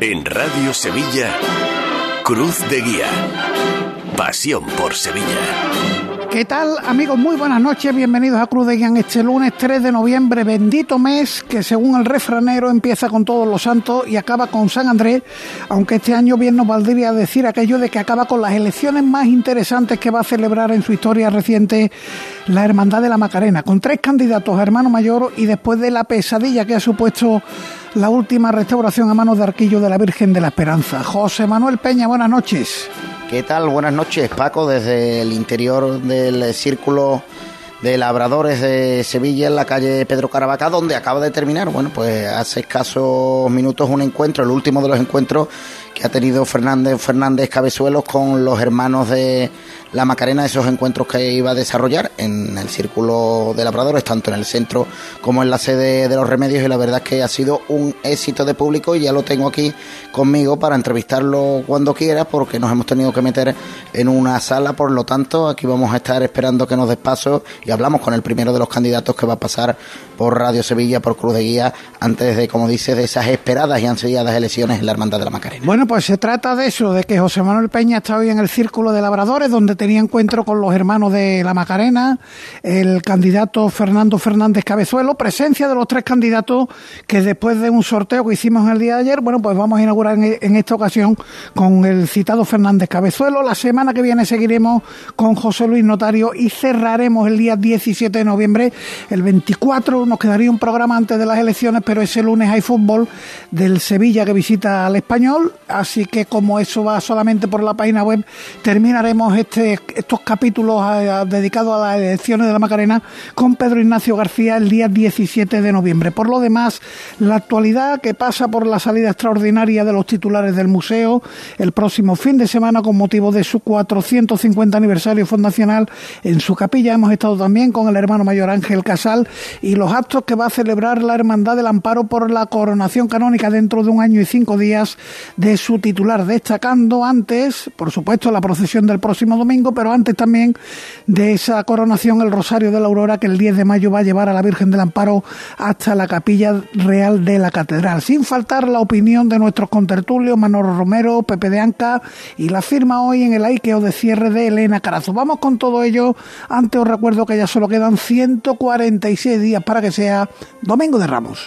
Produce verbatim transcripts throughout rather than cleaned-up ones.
En Radio Sevilla, Cruz de Guía. Pasión por Sevilla. ¿Qué tal, amigos? Muy buenas noches, bienvenidos a Cruz de Guía en este lunes tres de noviembre, bendito mes que según el refranero empieza con Todos los Santos y acaba con San Andrés, aunque este año bien nos valdría decir aquello de que acaba con las elecciones más interesantes que va a celebrar en su historia reciente la Hermandad de la Macarena, con tres candidatos a hermano mayor y después de la pesadilla que ha supuesto la última restauración a manos de arquillo de la Virgen de la Esperanza. José Manuel Peña, buenas noches. ¿Qué tal? Buenas noches, Paco, desde el interior del Círculo de Labradores de Sevilla, en la calle Pedro Caravaca, donde acaba de terminar, bueno, pues hace escasos minutos un encuentro, el último de los encuentros que ha tenido Fernández Fernández Cabezuelos con los hermanos de la Macarena, esos encuentros que iba a desarrollar en el Círculo de Labradores, tanto en el centro como en la sede de los Remedios, y la verdad es que ha sido un éxito de público y ya lo tengo aquí conmigo para entrevistarlo cuando quiera, porque nos hemos tenido que meter en una sala, por lo tanto aquí vamos a estar esperando que nos des paso y hablamos con el primero de los candidatos que va a pasar por Radio Sevilla, por Cruz de Guía, antes de, como dices, de esas esperadas y ansiadas elecciones en la Hermandad de la Macarena. Bueno, pues se trata de eso, de que José Manuel Peña está hoy en el Círculo de Labradores, donde tenía encuentro con los hermanos de la Macarena, el candidato Fernando Fernández Cabezuelo, presencia de los tres candidatos que después de un sorteo que hicimos el día de ayer, bueno, pues vamos a inaugurar en, en esta ocasión con el citado Fernández Cabezuelo. La semana que viene seguiremos con José Luis Notario y cerraremos el día diecisiete de noviembre, el veinticuatro, nos quedaría un programa antes de las elecciones, pero ese lunes hay fútbol del Sevilla que visita al Español, así que como eso va solamente por la página web, terminaremos este, estos capítulos a, a, dedicados a las elecciones de la Macarena con Pedro Ignacio García el día diecisiete de noviembre. Por lo demás, la actualidad que pasa por la salida extraordinaria de los titulares del museo el próximo fin de semana con motivo de su cuatrocientos cincuenta aniversario fundacional en su capilla. Hemos estado también con el hermano mayor Ángel Casal y los actos que va a celebrar la Hermandad del Amparo por la coronación canónica dentro de un año y cinco días de su titular, destacando antes, por supuesto, la procesión del próximo domingo, pero antes también de esa coronación el Rosario de la Aurora, que el diez de mayo va a llevar a la Virgen del Amparo hasta la Capilla Real de la Catedral, sin faltar la opinión de nuestros contertulios Manolo Romero, Pepe de Anca y la firma hoy en el aiqueo de cierre de Elena Carazo. Vamos con todo ello. Antes os recuerdo que ya solo quedan ciento cuarenta y seis días para que sea Domingo de Ramos.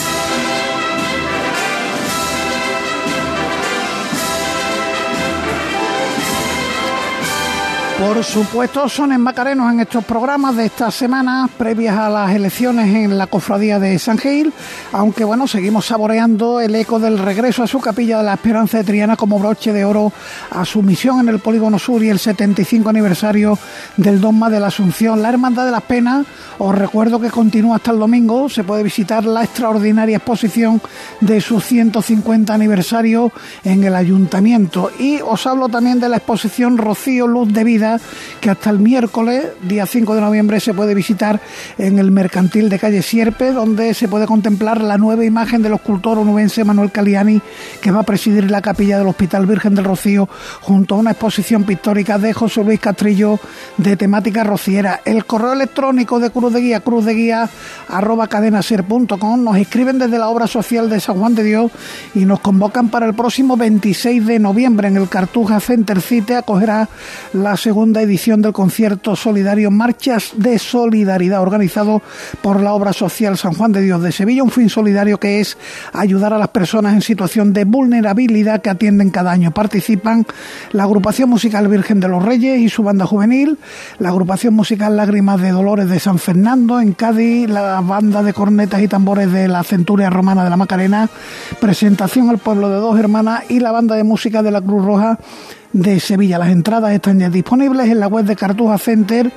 Por supuesto, son en macarenos en estos programas de estas semanas previas a las elecciones en la cofradía de San Gil, aunque bueno, seguimos saboreando el eco del regreso a su capilla de la Esperanza de Triana como broche de oro a su misión en el Polígono Sur y el setenta y cinco aniversario del Dogma de la Asunción. La Hermandad de las Penas, os recuerdo que continúa hasta el domingo, se puede visitar la extraordinaria exposición de su ciento cincuenta aniversario en el Ayuntamiento, y os hablo también de la exposición Rocío Luz de Vida, que hasta el miércoles, día cinco de noviembre, se puede visitar en el Mercantil de calle Sierpe, donde se puede contemplar la nueva imagen del escultor onubense Manuel Caliani, que va a presidir la capilla del Hospital Virgen del Rocío, junto a una exposición pictórica de José Luis Castrillo de temática rociera. El correo electrónico de Cruz de Guía, cruz de guía arroba cadenaser punto com, nos escriben desde la obra social de San Juan de Dios y nos convocan para el próximo veintiséis de noviembre en el Cartuja Center City. Acogerá la segunda edición del concierto solidario Marchas de Solidaridad, organizado por la obra social San Juan de Dios de Sevilla, un fin solidario que es ayudar a las personas en situación de vulnerabilidad que atienden cada año. Participan la agrupación musical Virgen de los Reyes y su banda juvenil, la agrupación musical Lágrimas de Dolores de San Fernando en Cádiz, la banda de cornetas y tambores de la Centuria Romana de la Macarena, presentación al pueblo de Dos Hermanas y la banda de música de la Cruz Roja de Sevilla. Las entradas están ya disponibles en la web de Cartuja Center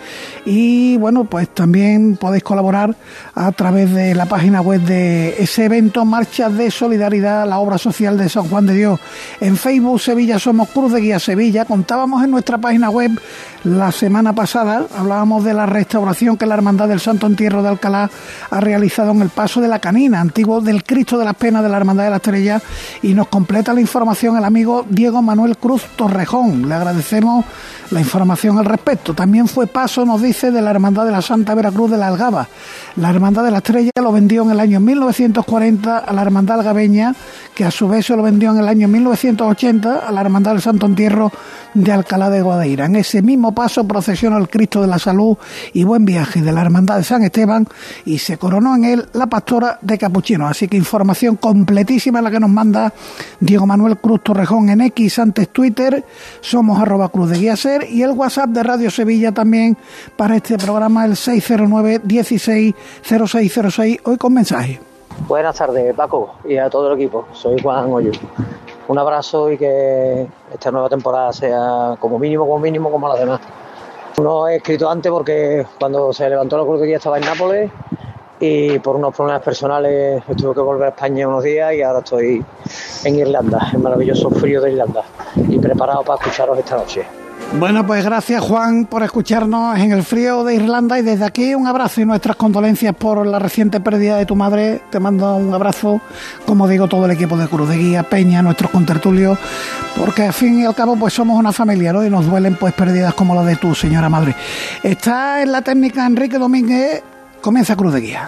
y bueno, pues también podéis colaborar a través de la página web de ese evento, Marchas de Solidaridad, la obra social de San Juan de Dios. En Facebook Sevilla somos Cruz de Guía Sevilla. Contábamos en nuestra página web la semana pasada, hablábamos de la restauración que la Hermandad del Santo Entierro de Alcalá ha realizado en el Paso de la Canina, antiguo del Cristo de las Penas de la Hermandad de la Estrella, y nos completa la información el amigo Diego Manuel Cruz Torres. Rejón. Le agradecemos la información al respecto. También fue paso, nos dice, de la Hermandad de la Santa Veracruz de la Algaba. La Hermandad de la Estrella lo vendió en el año mil novecientos cuarenta a la Hermandad Algabeña, que a su vez se lo vendió en el año mil novecientos ochenta a la Hermandad del Santo Entierro de Alcalá de Guadaira. En ese mismo paso procesionó el Cristo de la Salud y Buen Viaje de la Hermandad de San Esteban y se coronó en él la Pastora de Capuchinos. Así que información completísima la que nos manda Diego Manuel Cruz Torrejón en X, antes Twitter, somos arroba Cruz de Guía Ser, y el WhatsApp de Radio Sevilla también para este programa, el seis cero nueve, dieciséis, cero seis cero seis, hoy con mensaje. Buenas tardes, Paco, y a todo el equipo. Soy Juan Hoyo. Un abrazo y que esta nueva temporada sea como mínimo, como mínimo, como las demás. No he escrito antes porque cuando se levantó la Cruz de Guía estaba en Nápoles y por unos problemas personales tuve que volver a España unos días y ahora estoy en Irlanda, el maravilloso frío de Irlanda, y preparado para escucharos esta noche. Bueno, pues gracias, Juan, por escucharnos en el frío de Irlanda, y desde aquí un abrazo y nuestras condolencias por la reciente pérdida de tu madre. Te mando un abrazo, como digo, todo el equipo de Cruz de Guía, Peña, nuestros contertulios, porque al fin y al cabo pues somos una familia, ¿no? Y nos duelen pues pérdidas como la de tu señora madre. Está en la técnica Enrique Domínguez. Comienza Cruz de Guía.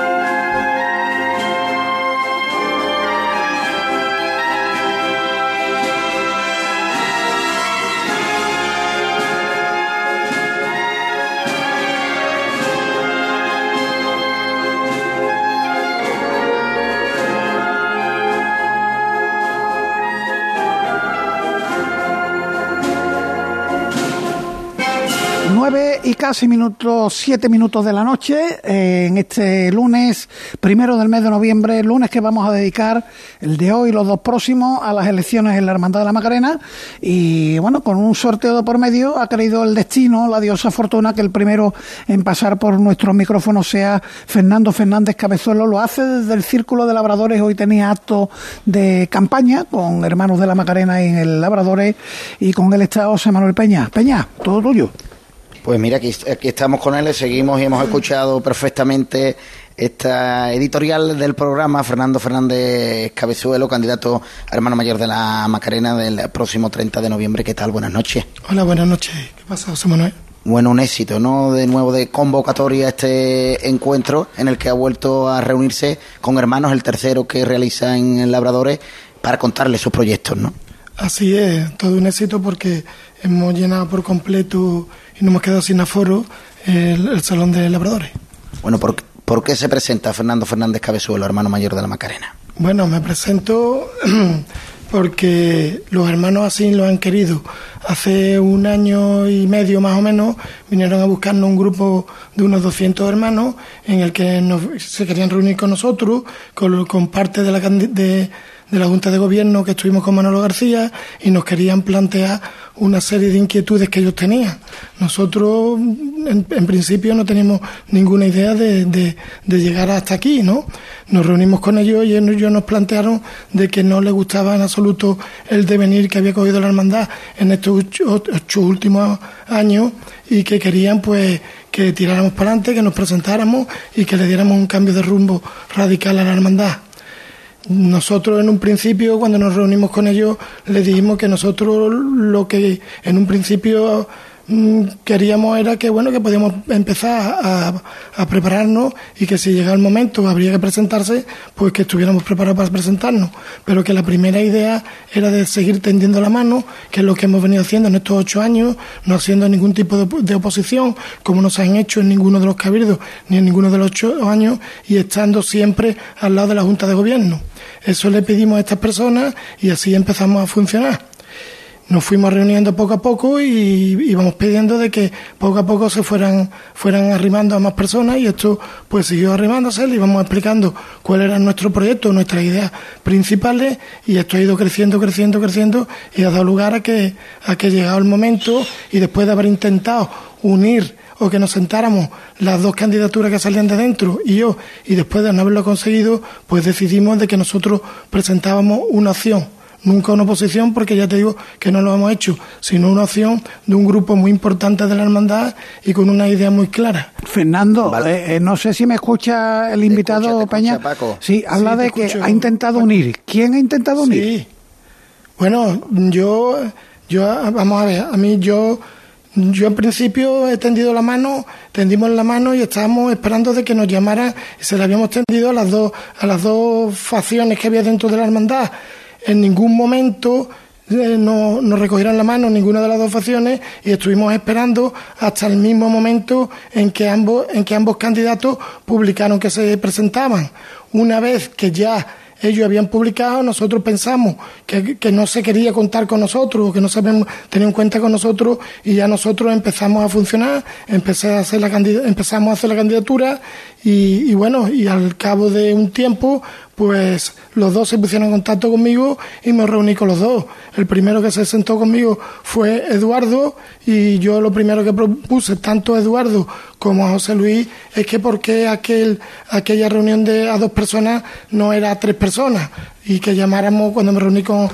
nueve y casi minutos, siete minutos de la noche, eh, en este lunes primero del mes de noviembre, lunes que vamos a dedicar, el de hoy y los dos próximos, a las elecciones en la Hermandad de la Macarena. Y bueno, con un sorteo de por medio ha querido el destino, la diosa fortuna, que el primero en pasar por nuestros micrófonos sea Fernando Fernández Cabezuelo. Lo hace desde el Círculo de Labradores. Hoy tenía acto de campaña con Hermanos de la Macarena en el Labradores, y con él está José Manuel Peña. Peña, todo tuyo. Pues mira, aquí, aquí estamos con él, seguimos y hemos escuchado perfectamente esta editorial del programa. Fernando Fernández Cabezuelo, candidato a hermano mayor de la Macarena del próximo treinta de noviembre. ¿Qué tal? Buenas noches. Hola, buenas noches. ¿Qué pasa, José Manuel? Bueno, un éxito, ¿no? De nuevo de convocatoria este encuentro en el que ha vuelto a reunirse con hermanos, el tercero que realiza en Labradores, para contarles sus proyectos, ¿no? Así es, todo un éxito porque hemos llenado por completo y no hemos quedado sin aforo el, el Salón de Labradores. Bueno, ¿por, ¿por qué se presenta Fernando Fernández Cabezuelo, hermano mayor de la Macarena? Bueno, me presento porque los hermanos así lo han querido. Hace un año y medio más o menos vinieron a buscarnos un grupo de unos doscientos hermanos en el que nos, se querían reunir con nosotros, con, con parte de la de, de la Junta de Gobierno, que estuvimos con Manolo García, y nos querían plantear una serie de inquietudes que ellos tenían. Nosotros, en, en principio, no teníamos ninguna idea de, de, de llegar hasta aquí, ¿no? Nos reunimos con ellos y ellos nos plantearon de que no les gustaba en absoluto el devenir que había cogido la hermandad en estos ocho, ocho últimos años, y que querían, pues, que tiráramos para adelante, que nos presentáramos y que le diéramos un cambio de rumbo radical a la hermandad. Nosotros en un principio, cuando nos reunimos con ellos, les dijimos que nosotros lo que en un principio mmm, queríamos era que bueno que podíamos empezar a, a prepararnos, y que si llegaba el momento habría que presentarse, pues que estuviéramos preparados para presentarnos, pero que la primera idea era de seguir tendiendo la mano, que es lo que hemos venido haciendo en estos ocho años, no haciendo ningún tipo de, de oposición, como no se han hecho en ninguno de los cabildos ni en ninguno de los ocho años, y estando siempre al lado de la Junta de Gobierno. Eso le pedimos a estas personas y así empezamos a funcionar. Nos fuimos reuniendo poco a poco y íbamos pidiendo de que poco a poco se fueran fueran arrimando a más personas, y esto pues siguió arrimándose. Le íbamos explicando cuál era nuestro proyecto, nuestras ideas principales, y esto ha ido creciendo, creciendo, creciendo, y ha dado lugar a que, a que llegado el momento, y después de haber intentado unir o que nos sentáramos las dos candidaturas que salían de dentro y yo, y después de no haberlo conseguido, pues decidimos de que nosotros presentábamos una opción, nunca una oposición, porque ya te digo que no lo hemos hecho, sino una opción de un grupo muy importante de la hermandad y con una idea muy clara. Fernando, vale. eh, no sé si me escucha el invitado, te escucha, te Peña. Escucha, Paco. Sí, habla sí, de que escucho. Ha intentado unir. ¿Quién ha intentado unir? Sí. Bueno, yo... Yo, vamos a ver, a mí yo... Yo en principio he tendido la mano, tendimos la mano y estábamos esperando de que nos llamaran, y se la habíamos tendido a las dos, a las dos facciones que había dentro de la hermandad. En ningún momento eh, no, nos recogieron la mano ninguna de las dos facciones y estuvimos esperando hasta el mismo momento en que ambos, en que ambos candidatos publicaron que se presentaban. Una vez que ya ellos habían publicado, nosotros pensamos que, que no se quería contar con nosotros, que no se habían tenido en cuenta con nosotros, y ya nosotros empezamos a funcionar, empecé a hacer la empezamos a hacer la candidatura y, y bueno, y al cabo de un tiempo, pues los dos se pusieron en contacto conmigo y me reuní con los dos. El primero que se sentó conmigo fue Eduardo, y yo lo primero que propuse, tanto a Eduardo como a José Luis, es que por qué aquel, aquella reunión de a dos personas no era a tres personas, y que llamáramos, cuando me reuní con,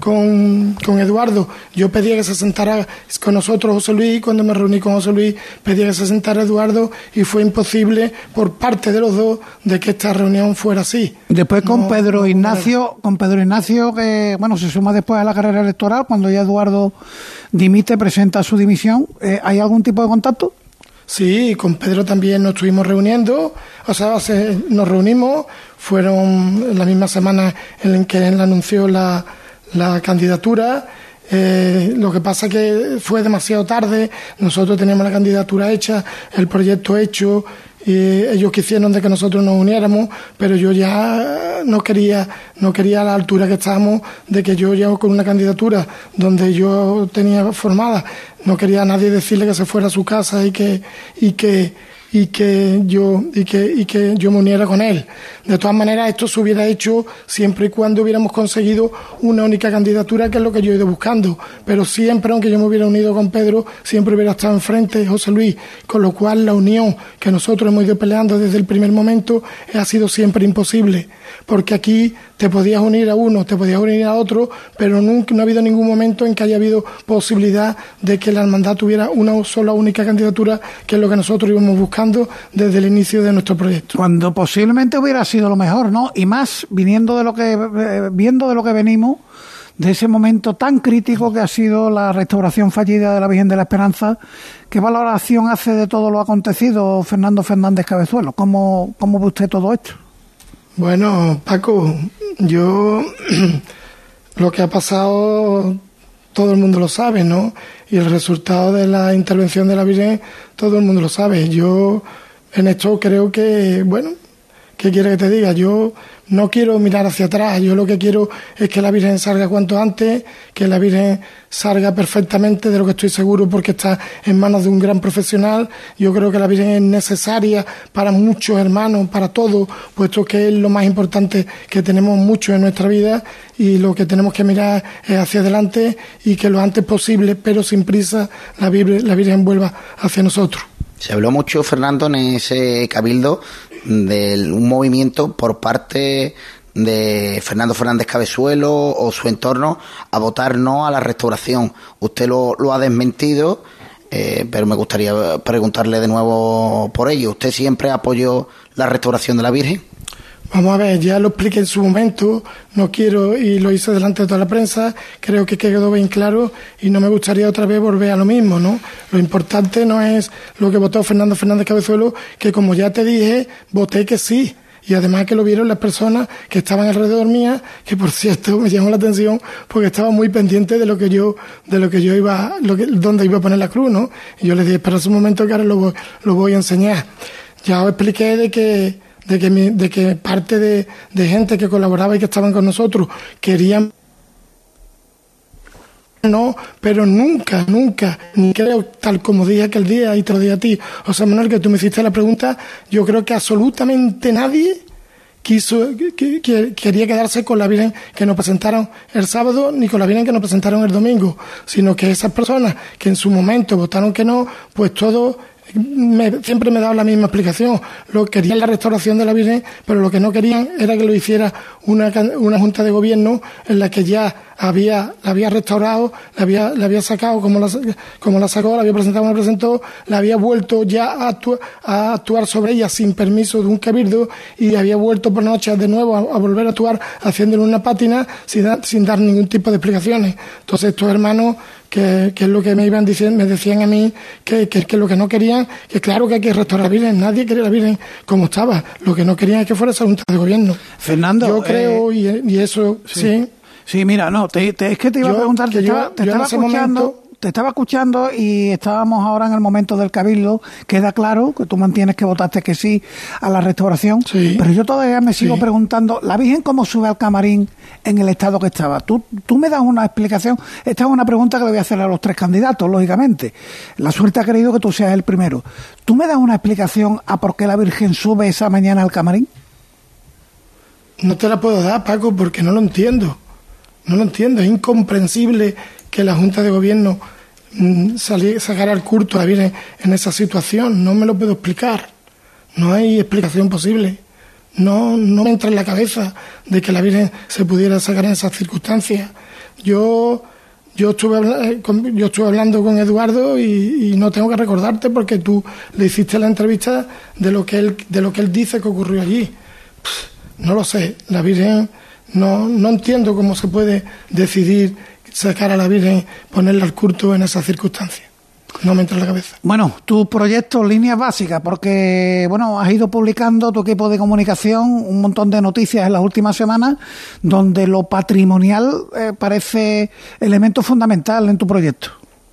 con, con Eduardo, yo pedía que se sentara con nosotros José Luis, y cuando me reuní con José Luis pedía que se sentara Eduardo, y fue imposible por parte de los dos de que esta reunión fuera así. Después con no, Pedro no, Ignacio, con Pedro Ignacio, que bueno, se suma después a la carrera electoral, cuando ya Eduardo dimite, presenta su dimisión, eh, ¿hay algún tipo de contacto? Sí, con Pedro también nos estuvimos reuniendo, o sea, se, nos reunimos, fueron la misma semana en la que él anunció la, la candidatura. Eh, lo que pasa que fue demasiado tarde, nosotros teníamos la candidatura hecha, el proyecto hecho, y ellos quisieron de que nosotros nos uniéramos, pero yo ya no quería, no quería a la altura que estábamos, de que yo ya con una candidatura donde yo tenía formada, no quería a nadie decirle que se fuera a su casa y que, y que y que yo y que y que yo me uniera con él. De todas maneras, esto se hubiera hecho siempre y cuando hubiéramos conseguido una única candidatura, que es lo que yo he ido buscando, pero siempre, aunque yo me hubiera unido con Pedro, siempre hubiera estado enfrente de José Luis, con lo cual la unión que nosotros hemos ido peleando desde el primer momento ha sido siempre imposible, porque aquí te podías unir a uno, te podías unir a otro, pero nunca, no ha habido ningún momento en que haya habido posibilidad de que la hermandad tuviera una sola única candidatura, que es lo que nosotros íbamos buscando desde el inicio de nuestro proyecto. Cuando posiblemente hubiera sido lo mejor, ¿no? Y más viniendo de lo que eh, viendo de lo que venimos, de ese momento tan crítico que ha sido la restauración fallida de la Virgen de la Esperanza. ¿Qué valoración hace de todo lo acontecido Fernando Fernández Cabezuelo? ¿Cómo, cómo ve usted todo esto? Bueno, Paco, yo lo que ha pasado todo el mundo lo sabe, ¿no? Y el resultado de la intervención de la Virgen todo el mundo lo sabe. Yo en esto creo que, bueno, ¿qué quiere que te diga? Yo no quiero mirar hacia atrás, yo lo que quiero es que la Virgen salga cuanto antes, que la Virgen salga perfectamente, de lo que estoy seguro, porque está en manos de un gran profesional. Yo creo que la Virgen es necesaria para muchos hermanos, para todos, puesto que es lo más importante que tenemos mucho en nuestra vida, y lo que tenemos que mirar es hacia adelante, y que lo antes posible, pero sin prisa, la Virgen, la Virgen vuelva hacia nosotros. Se habló mucho, Fernando, en ese cabildo de un movimiento por parte de Fernando Fernández Cabezuelo o su entorno a votar no a la restauración. Usted lo, lo ha desmentido, eh, pero me gustaría preguntarle de nuevo por ello. ¿Usted siempre apoyó la restauración de la Virgen? Vamos a ver, ya lo expliqué en su momento, no quiero, y lo hice delante de toda la prensa, creo que quedó bien claro, y no me gustaría otra vez volver a lo mismo, ¿no? Lo importante no es lo que votó Fernando Fernández Cabezuelo, que como ya te dije, voté que sí, y además que lo vieron las personas que estaban alrededor mía, que por cierto me llamó la atención porque estaba muy pendiente de lo que yo, de lo que yo iba, lo que, dónde iba a poner la cruz, ¿no? Y yo les dije, espera un momento que ahora lo voy, lo voy a enseñar. Ya os expliqué de que de que, mi, de que parte de, de gente que colaboraba y que estaban con nosotros querían, no, pero nunca, nunca, ni creo, tal como dije aquel día y te lo dije a ti, o sea, Manuel, que tú me hiciste la pregunta, yo creo que absolutamente nadie quiso, que, que, quería quedarse con la Virgen que nos presentaron el sábado, ni con la Virgen que nos presentaron el domingo, sino que esas personas que en su momento votaron que no, pues todo... Me, siempre me he dado la misma explicación. Lo querían la restauración de la Virgen, pero lo que no querían era que lo hiciera una, una junta de gobierno en la que ya había, la había restaurado, la había, la había sacado como la, como la sacó, la había presentado como la presentó, la había vuelto ya a, actu, a actuar sobre ella sin permiso de un cabildo, y había vuelto por noche de nuevo a, a volver a actuar haciéndole una pátina sin, da, sin dar ningún tipo de explicaciones. Entonces estos hermanos que, que es lo que me iban diciendo, me decían a mí, que, que, que lo que no querían, que claro que hay que restaurar la Virgen, nadie quería la Virgen como estaba, lo que no querían es que fuera esa Junta de Gobierno. Fernando, yo creo, eh, y, y eso, sí. sí. Sí, mira, no, te, te, es que te iba yo, a preguntar, te estaba, yo, te estaba escuchando... Momento, Te estaba escuchando y estábamos ahora en el momento del cabildo. Queda claro que tú mantienes que votaste que sí a la restauración, sí, pero yo todavía me sigo sí. preguntando, ¿la Virgen cómo sube al camarín en el estado que estaba? Tú, tú me das una explicación. Esta es una pregunta que le voy a hacer a los tres candidatos, lógicamente. La suerte ha querido que tú seas el primero. ¿Tú me das una explicación a por qué la Virgen sube esa mañana al camarín? No te la puedo dar, Paco, porque no lo entiendo. No lo entiendo. Es incomprensible que la Junta de Gobierno mmm, sacara el culto a la Virgen en esa situación. No me lo puedo explicar. No hay explicación posible. No, no me entra en la cabeza de que la Virgen se pudiera sacar en esas circunstancias. Yo, yo, estuve, yo estuve hablando con Eduardo y, y no tengo que recordarte porque tú le hiciste la entrevista de lo que él, de lo que él dice que ocurrió allí. Pff, no lo sé. La Virgen, no, no entiendo cómo se puede decidir sacar a la Virgen, ponerla al culto en esas circunstancias. No me entra en la cabeza. Bueno, tus proyectos, líneas básicas, porque bueno, has ido publicando tu equipo de comunicación un montón de noticias en las últimas semanas donde lo patrimonial eh, parece elemento fundamental en tu proyecto.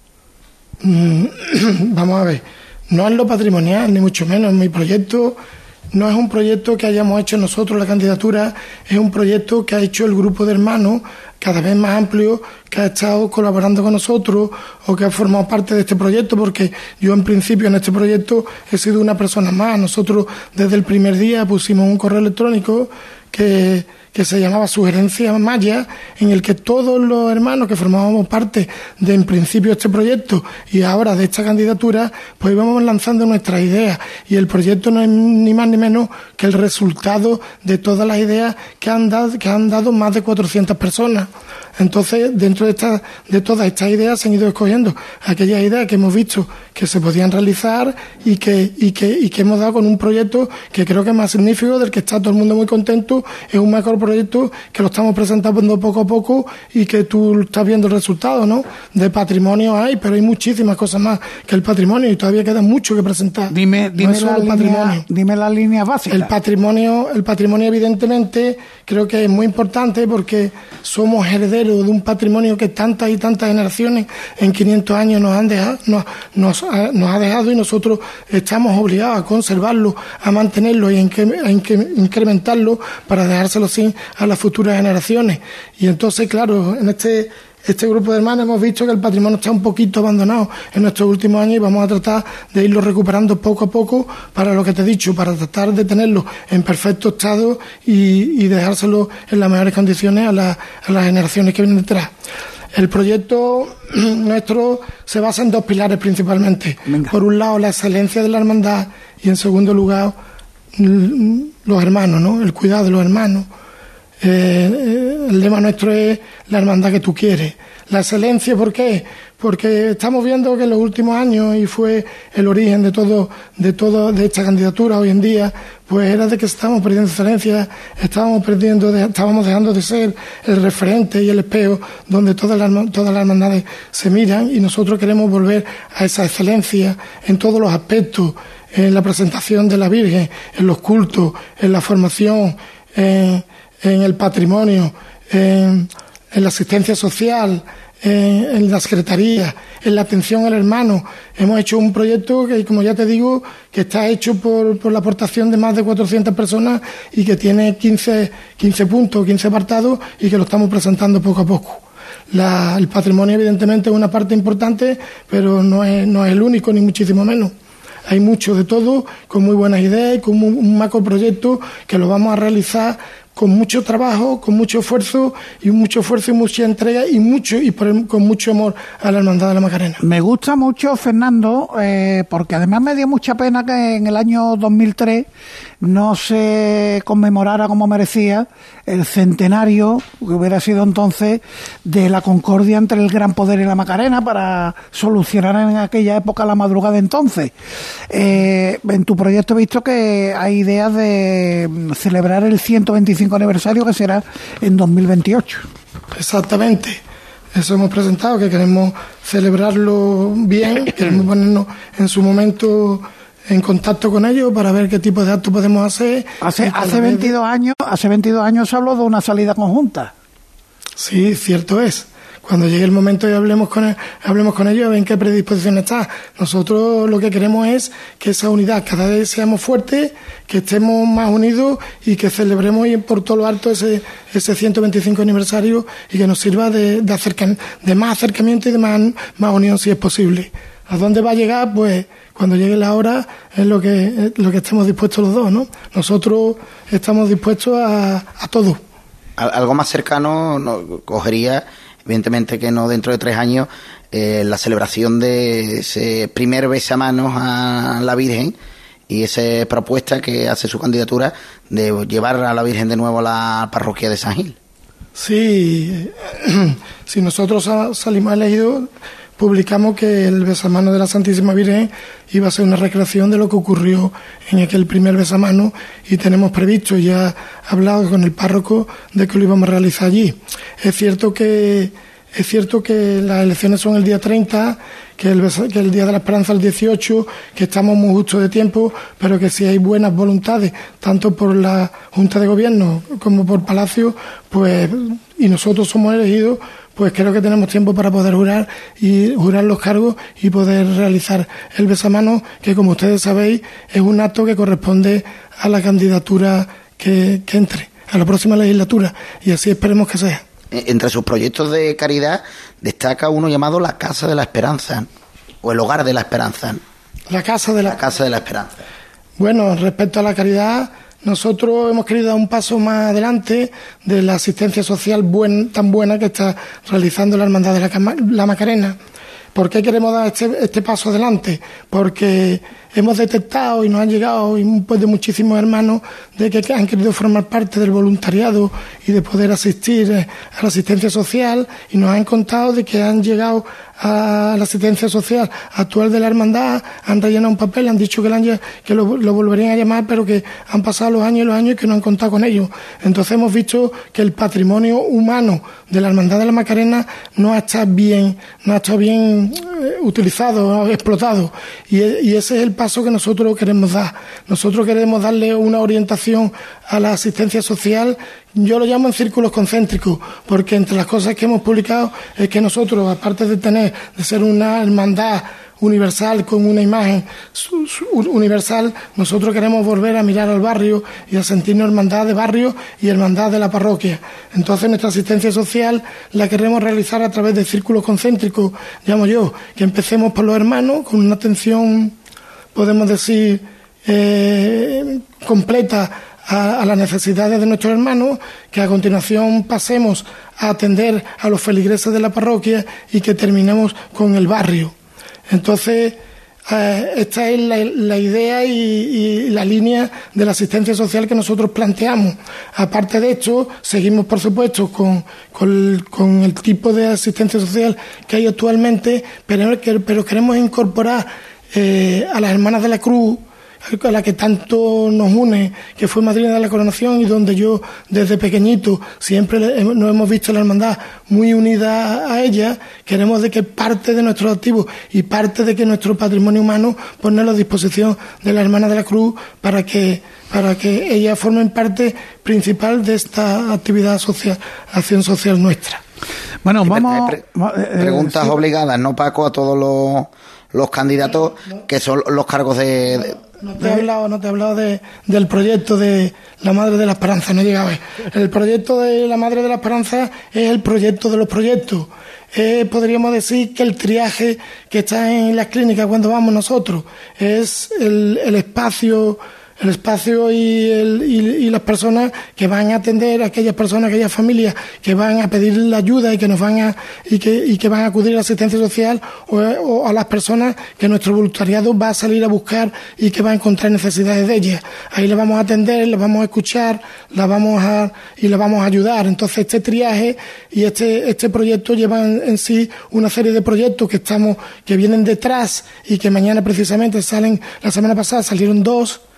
Mm, vamos a ver, no es lo patrimonial, ni mucho menos. Mi proyecto no es un proyecto que hayamos hecho nosotros, la candidatura, es un proyecto que ha hecho el grupo de hermanos cada vez más amplio, que ha estado colaborando con nosotros o que ha formado parte de este proyecto, porque yo en principio en este proyecto he sido una persona más. Nosotros desde el primer día pusimos un correo electrónico que, que se llamaba Sugerencia Maya, en el que todos los hermanos que formábamos parte de en principio este proyecto y ahora de esta candidatura, pues íbamos lanzando nuestras ideas, y el proyecto no es ni más ni menos que el resultado de todas las ideas que han dado, que han dado más de cuatrocientas personas. Entonces, dentro de, esta, de todas estas ideas se han ido escogiendo aquellas ideas que hemos visto que se podían realizar y que, y que, y que hemos dado con un proyecto que creo que es más magnífico, del que está todo el mundo muy contento. Es un mejor proyecto que lo estamos presentando poco a poco y que tú estás viendo el resultado, ¿no? De patrimonio hay, pero hay muchísimas cosas más que el patrimonio y todavía queda mucho que presentar. Dime, dime, no la, línea, dime la línea básica. El patrimonio, el patrimonio evidentemente creo que es muy importante porque somos herederos de un patrimonio que tantas y tantas generaciones en quinientos años nos han dejado, nos, nos, ha, nos ha dejado, y nosotros estamos obligados a conservarlo, a mantenerlo y a, incre, a incrementarlo para dejárselo así a las futuras generaciones. Y entonces, claro, en este Este grupo de hermanos hemos visto que el patrimonio está un poquito abandonado en nuestros últimos años y vamos a tratar de irlo recuperando poco a poco para lo que te he dicho, para tratar de tenerlo en perfecto estado y, y dejárselo en las mejores condiciones a, la, a las generaciones que vienen detrás. El proyecto nuestro se basa en dos pilares principalmente. Venga. Por un lado, la excelencia de la hermandad y, en segundo lugar, los hermanos, ¿no? El cuidado de los hermanos. Eh, el lema nuestro es la hermandad que tú quieres. La excelencia, ¿por qué? Porque estamos viendo que en los últimos años, y fue el origen de todo, de todo, de esta candidatura hoy en día, pues era de que estábamos perdiendo excelencia, estábamos perdiendo, de, estábamos dejando de ser el referente y el espejo donde todas las, todas las hermandades se miran, y nosotros queremos volver a esa excelencia en todos los aspectos, en la presentación de la Virgen, en los cultos, en la formación, en en el patrimonio, en, en la asistencia social, en, en la secretaría, en la atención al hermano. Hemos hecho un proyecto que, como ya te digo, que está hecho por, por la aportación de más de cuatrocientas personas y que tiene quince, quince puntos, quince apartados, y que lo estamos presentando poco a poco. La, el patrimonio, evidentemente, es una parte importante, pero no es, no es el único, ni muchísimo menos. Hay mucho de todo, con muy buenas ideas y con un, un macroproyecto que lo vamos a realizar con mucho trabajo, con mucho esfuerzo y mucho esfuerzo y mucha entrega y mucho y por el, con mucho amor a la Hermandad de la Macarena. Me gusta mucho, Fernando, eh, porque además me dio mucha pena que en el año dos mil tres no se conmemorara como merecía el centenario, que hubiera sido entonces, de la concordia entre el Gran Poder y la Macarena para solucionar en aquella época la madrugada de entonces. Eh, en tu proyecto he visto que hay ideas de celebrar el ciento veinticinco aniversario, que será en dos mil veintiocho. Exactamente. eso hemos presentado, que queremos celebrarlo bien, queremos ponernos en su momento en contacto con ellos para ver qué tipo de acto podemos hacer. Hace, hace veintidós años, hace veintidós años se habló de una salida conjunta. Sí, cierto es. Cuando llegue el momento y hablemos con él, hablemos con ellos, en qué predisposición está. Nosotros lo que queremos es que esa unidad cada vez seamos fuertes, que estemos más unidos y que celebremos por todo lo alto ese ese ciento veinticinco aniversario y que nos sirva de, de, acercan, de más acercamiento y de más, más unión si es posible. ¿A dónde va a llegar? Pues cuando llegue la hora es lo que es lo que estemos dispuestos los dos, ¿no? Nosotros estamos dispuestos a, a todo. Algo más cercano no, cogería, evidentemente que no dentro de tres años, eh, la celebración de ese primer besamanos a la Virgen y esa propuesta que hace su candidatura de llevar a la Virgen de nuevo a la parroquia de San Gil. Sí, si nosotros salimos elegidos, publicamos que el besamanos de la Santísima Virgen iba a ser una recreación de lo que ocurrió en aquel primer besamanos y tenemos previsto, ya hablado con el párroco, de que lo íbamos a realizar allí. Es cierto que es cierto que las elecciones son el día treinta, que el, que el Día de la Esperanza el dieciocho, que estamos muy justos de tiempo, pero que si hay buenas voluntades, tanto por la Junta de Gobierno como por Palacio, pues y nosotros somos elegidos, pues creo que tenemos tiempo para poder jurar y jurar los cargos y poder realizar el besamanos, que como ustedes sabéis es un acto que corresponde a la candidatura que, que entre, a la próxima legislatura, y así esperemos que sea. Entre sus proyectos de caridad destaca uno llamado la Casa de la Esperanza, o el Hogar de la Esperanza. La Casa de la, la Casa de la Esperanza. Bueno, respecto a la caridad, nosotros hemos querido dar un paso más adelante de la asistencia social buen, tan buena que está realizando la Hermandad de la, la Macarena. ¿Por qué queremos dar este, este paso adelante? Porque hemos detectado y nos han llegado pues, de muchísimos hermanos de que han querido formar parte del voluntariado y de poder asistir a la asistencia social, y nos han contado de que han llegado a la asistencia social actual de la hermandad, han rellenado un papel, han dicho que, lo, han, que lo, lo volverían a llamar, pero que han pasado los años y los años y que no han contado con ellos. Entonces hemos visto que el patrimonio humano de la Hermandad de la Macarena no ha estado bien, no ha estado bien eh, utilizado, explotado, y, y ese es el paso que nosotros queremos dar. Nosotros queremos darle una orientación a la asistencia social. Yo lo llamo en círculos concéntricos, porque entre las cosas que hemos publicado es que nosotros, aparte de tener, de ser una hermandad universal con una imagen su, su, universal, nosotros queremos volver a mirar al barrio y a sentirnos hermandad de barrio y hermandad de la parroquia. Entonces nuestra asistencia social la queremos realizar a través de círculos concéntricos, llamo yo, que empecemos por los hermanos con una atención, podemos decir, eh, completa a, a las necesidades de nuestros hermanos, que a continuación pasemos a atender a los feligreses de la parroquia y que terminemos con el barrio. Entonces, eh, esta es la, la idea y, y la línea de la asistencia social que nosotros planteamos. Aparte de esto, seguimos, por supuesto, con, con, con el tipo de asistencia social que hay actualmente, pero, pero queremos incorporar eh, a las Hermanas de la Cruz, a la que tanto nos une, que fue madrina de la coronación y donde yo desde pequeñito siempre nos hemos visto la hermandad muy unida a ella. Queremos de que parte de nuestros activos y parte de que nuestro patrimonio humano ponerlo a disposición de las Hermanas de la Cruz para que para que ellas formen parte principal de esta actividad social, acción social nuestra. Bueno, vamos... Pre- pre- preguntas eh, sí. obligadas, ¿no, Paco? A todos los, los candidatos no, no. que son los cargos de... de No te he hablado, no te he hablado de, del proyecto de la Madre de la Esperanza, no llega a ver. El proyecto de la Madre de la Esperanza es el proyecto de los proyectos. Eh, podríamos decir que el triaje que está en las clínicas cuando vamos nosotros es el, el espacio... el espacio y, el, y, y las personas que van a atender a aquellas personas, aquellas familias que van a pedir la ayuda y que nos van a y que, y que van a acudir a la asistencia social, o, o a las personas que nuestro voluntariado va a salir a buscar y que va a encontrar necesidades de ellas. Ahí las vamos a atender, las vamos a escuchar, las vamos a y las vamos a ayudar. Entonces este triaje y este este proyecto llevan en sí una serie de proyectos que estamos que vienen detrás y que mañana precisamente salen. La semana pasada salieron dos.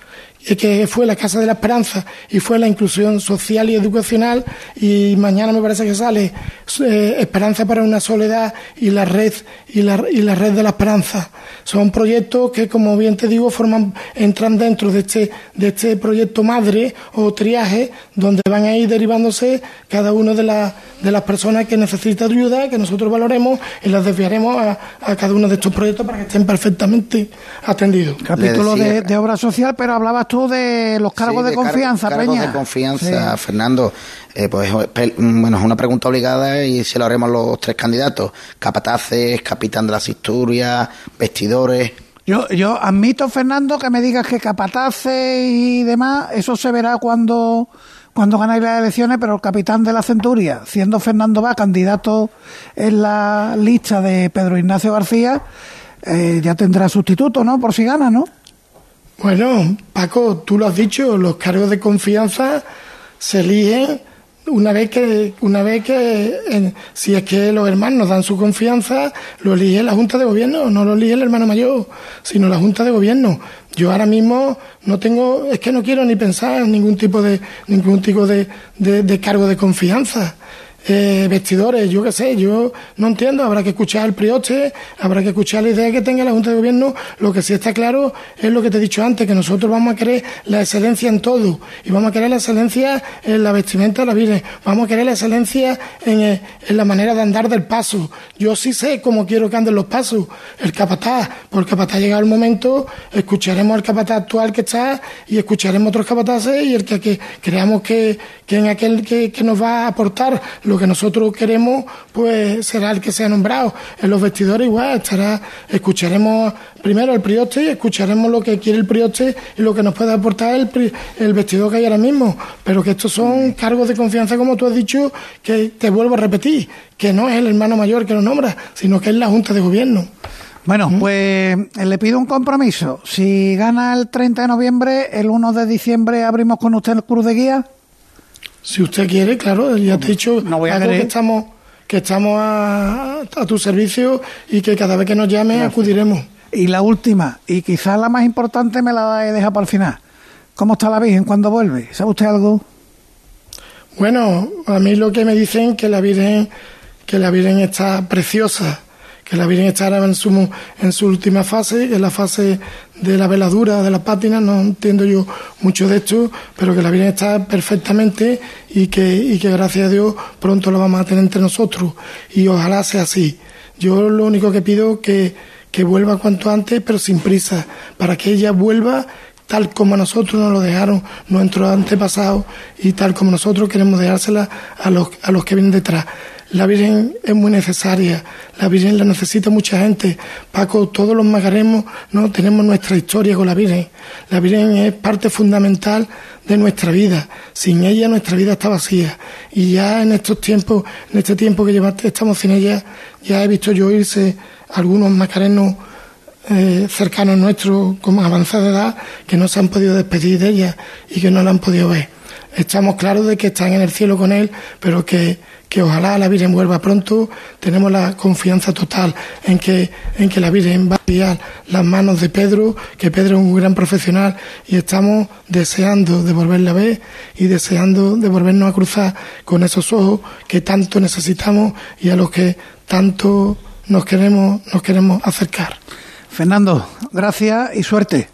que fue la Casa de la Esperanza y fue la inclusión social y educacional, y mañana me parece que sale eh, Esperanza para una Soledad y la red y la, y la red de la Esperanza. Son proyectos que, como bien te digo, forman entran dentro de este de este proyecto madre o triaje, donde van a ir derivándose cada una de las de las personas que necesitan ayuda, que nosotros valoremos y las desviaremos a, a cada uno de estos proyectos para que estén perfectamente atendidos. Capítulo de, de obra social, pero hablabas tú de los cargos sí, de, de confianza, car Peña. Cargos de confianza, sí. Fernando. Eh, pues bueno, es una pregunta obligada y se lo haremos a los tres candidatos: capataces, capitán de las Asturias, vestidores. Yo, yo admito, Fernando, que me digas que capataces y demás, eso se verá cuando, cuando ganáis las elecciones, pero el capitán de la Centuria, siendo Fernando Vá candidato en la lista de Pedro Ignacio García, eh, ya tendrá sustituto, ¿no? Por si gana, ¿no? Bueno, Paco, tú lo has dicho, los cargos de confianza se eligen una vez que, una vez que en, si es que los hermanos nos dan su confianza, lo elige la Junta de Gobierno, no lo elige el hermano mayor, sino la Junta de Gobierno. Yo ahora mismo no tengo, es que no quiero ni pensar en ningún tipo de, ningún tipo de, de, de cargo de confianza. Eh, vestidores, yo qué sé, yo no entiendo, habrá que escuchar al prioste, habrá que escuchar la idea que tenga la Junta de Gobierno. Lo que sí está claro es lo que te he dicho antes, que nosotros vamos a querer la excelencia en todo, y vamos a querer la excelencia en la vestimenta de la Virgen, vamos a querer la excelencia en, eh, en la manera de andar del paso. Yo sí sé cómo quiero que anden los pasos, el capataz, por el capataz llega el momento, escucharemos al capataz actual que está y escucharemos otros capataces, y el que, que creamos que, que en aquel que, que nos va a aportar lo que nosotros queremos, pues será el que sea nombrado. En los vestidores igual estará, escucharemos primero al prioste y escucharemos lo que quiere el prioste y lo que nos puede aportar el, el vestidor que hay ahora mismo, pero que estos son cargos de confianza, como tú has dicho, que te vuelvo a repetir, que no es el hermano mayor que lo nombra, sino que es la Junta de Gobierno. Bueno, ¿Mm? pues le pido un compromiso. Si gana el treinta de noviembre, el uno de diciembre abrimos con usted el Cruz de Guía. Si usted quiere, claro, ya te he dicho no voy a algo que estamos, que estamos a, a tu servicio y que cada vez que nos llame no. acudiremos. Y la última, y quizás la más importante, me la he dejado para el final. ¿Cómo está la Virgen cuando vuelve? ¿Sabe usted algo? Bueno, a mí lo que me dicen que la Virgen, que la Virgen está preciosa, que la Virgen está en su, en su última fase, que es la fase de la veladura, de la pátina. No entiendo yo mucho de esto, pero que la Virgen está perfectamente y que, y que gracias a Dios pronto la vamos a tener entre nosotros, y ojalá sea así. Yo lo único que pido es que, que vuelva cuanto antes, pero sin prisa, para que ella vuelva tal como nosotros nos lo dejaron nuestros antepasados y tal como nosotros queremos dejársela a los, a los que vienen detrás. La Virgen es muy necesaria, la Virgen la necesita mucha gente. Paco, todos los magarenos no tenemos nuestra historia con la Virgen. La Virgen es parte fundamental de nuestra vida. Sin ella nuestra vida está vacía. Y ya en estos tiempos, en este tiempo que llevaste, estamos sin ella, ya he visto yo irse algunos macarenos eh, cercanos nuestros, con avanzada edad, que no se han podido despedir de ella y que no la han podido ver. Estamos claros de que están en el cielo con él, pero que, que ojalá la Virgen vuelva pronto. Tenemos la confianza total en que, en que la Virgen va a guiar las manos de Pedro, que Pedro es un gran profesional, y estamos deseando de volverla a ver y deseando de volvernos a cruzar con esos ojos que tanto necesitamos y a los que tanto nos queremos, nos queremos acercar. Fernando, gracias y suerte.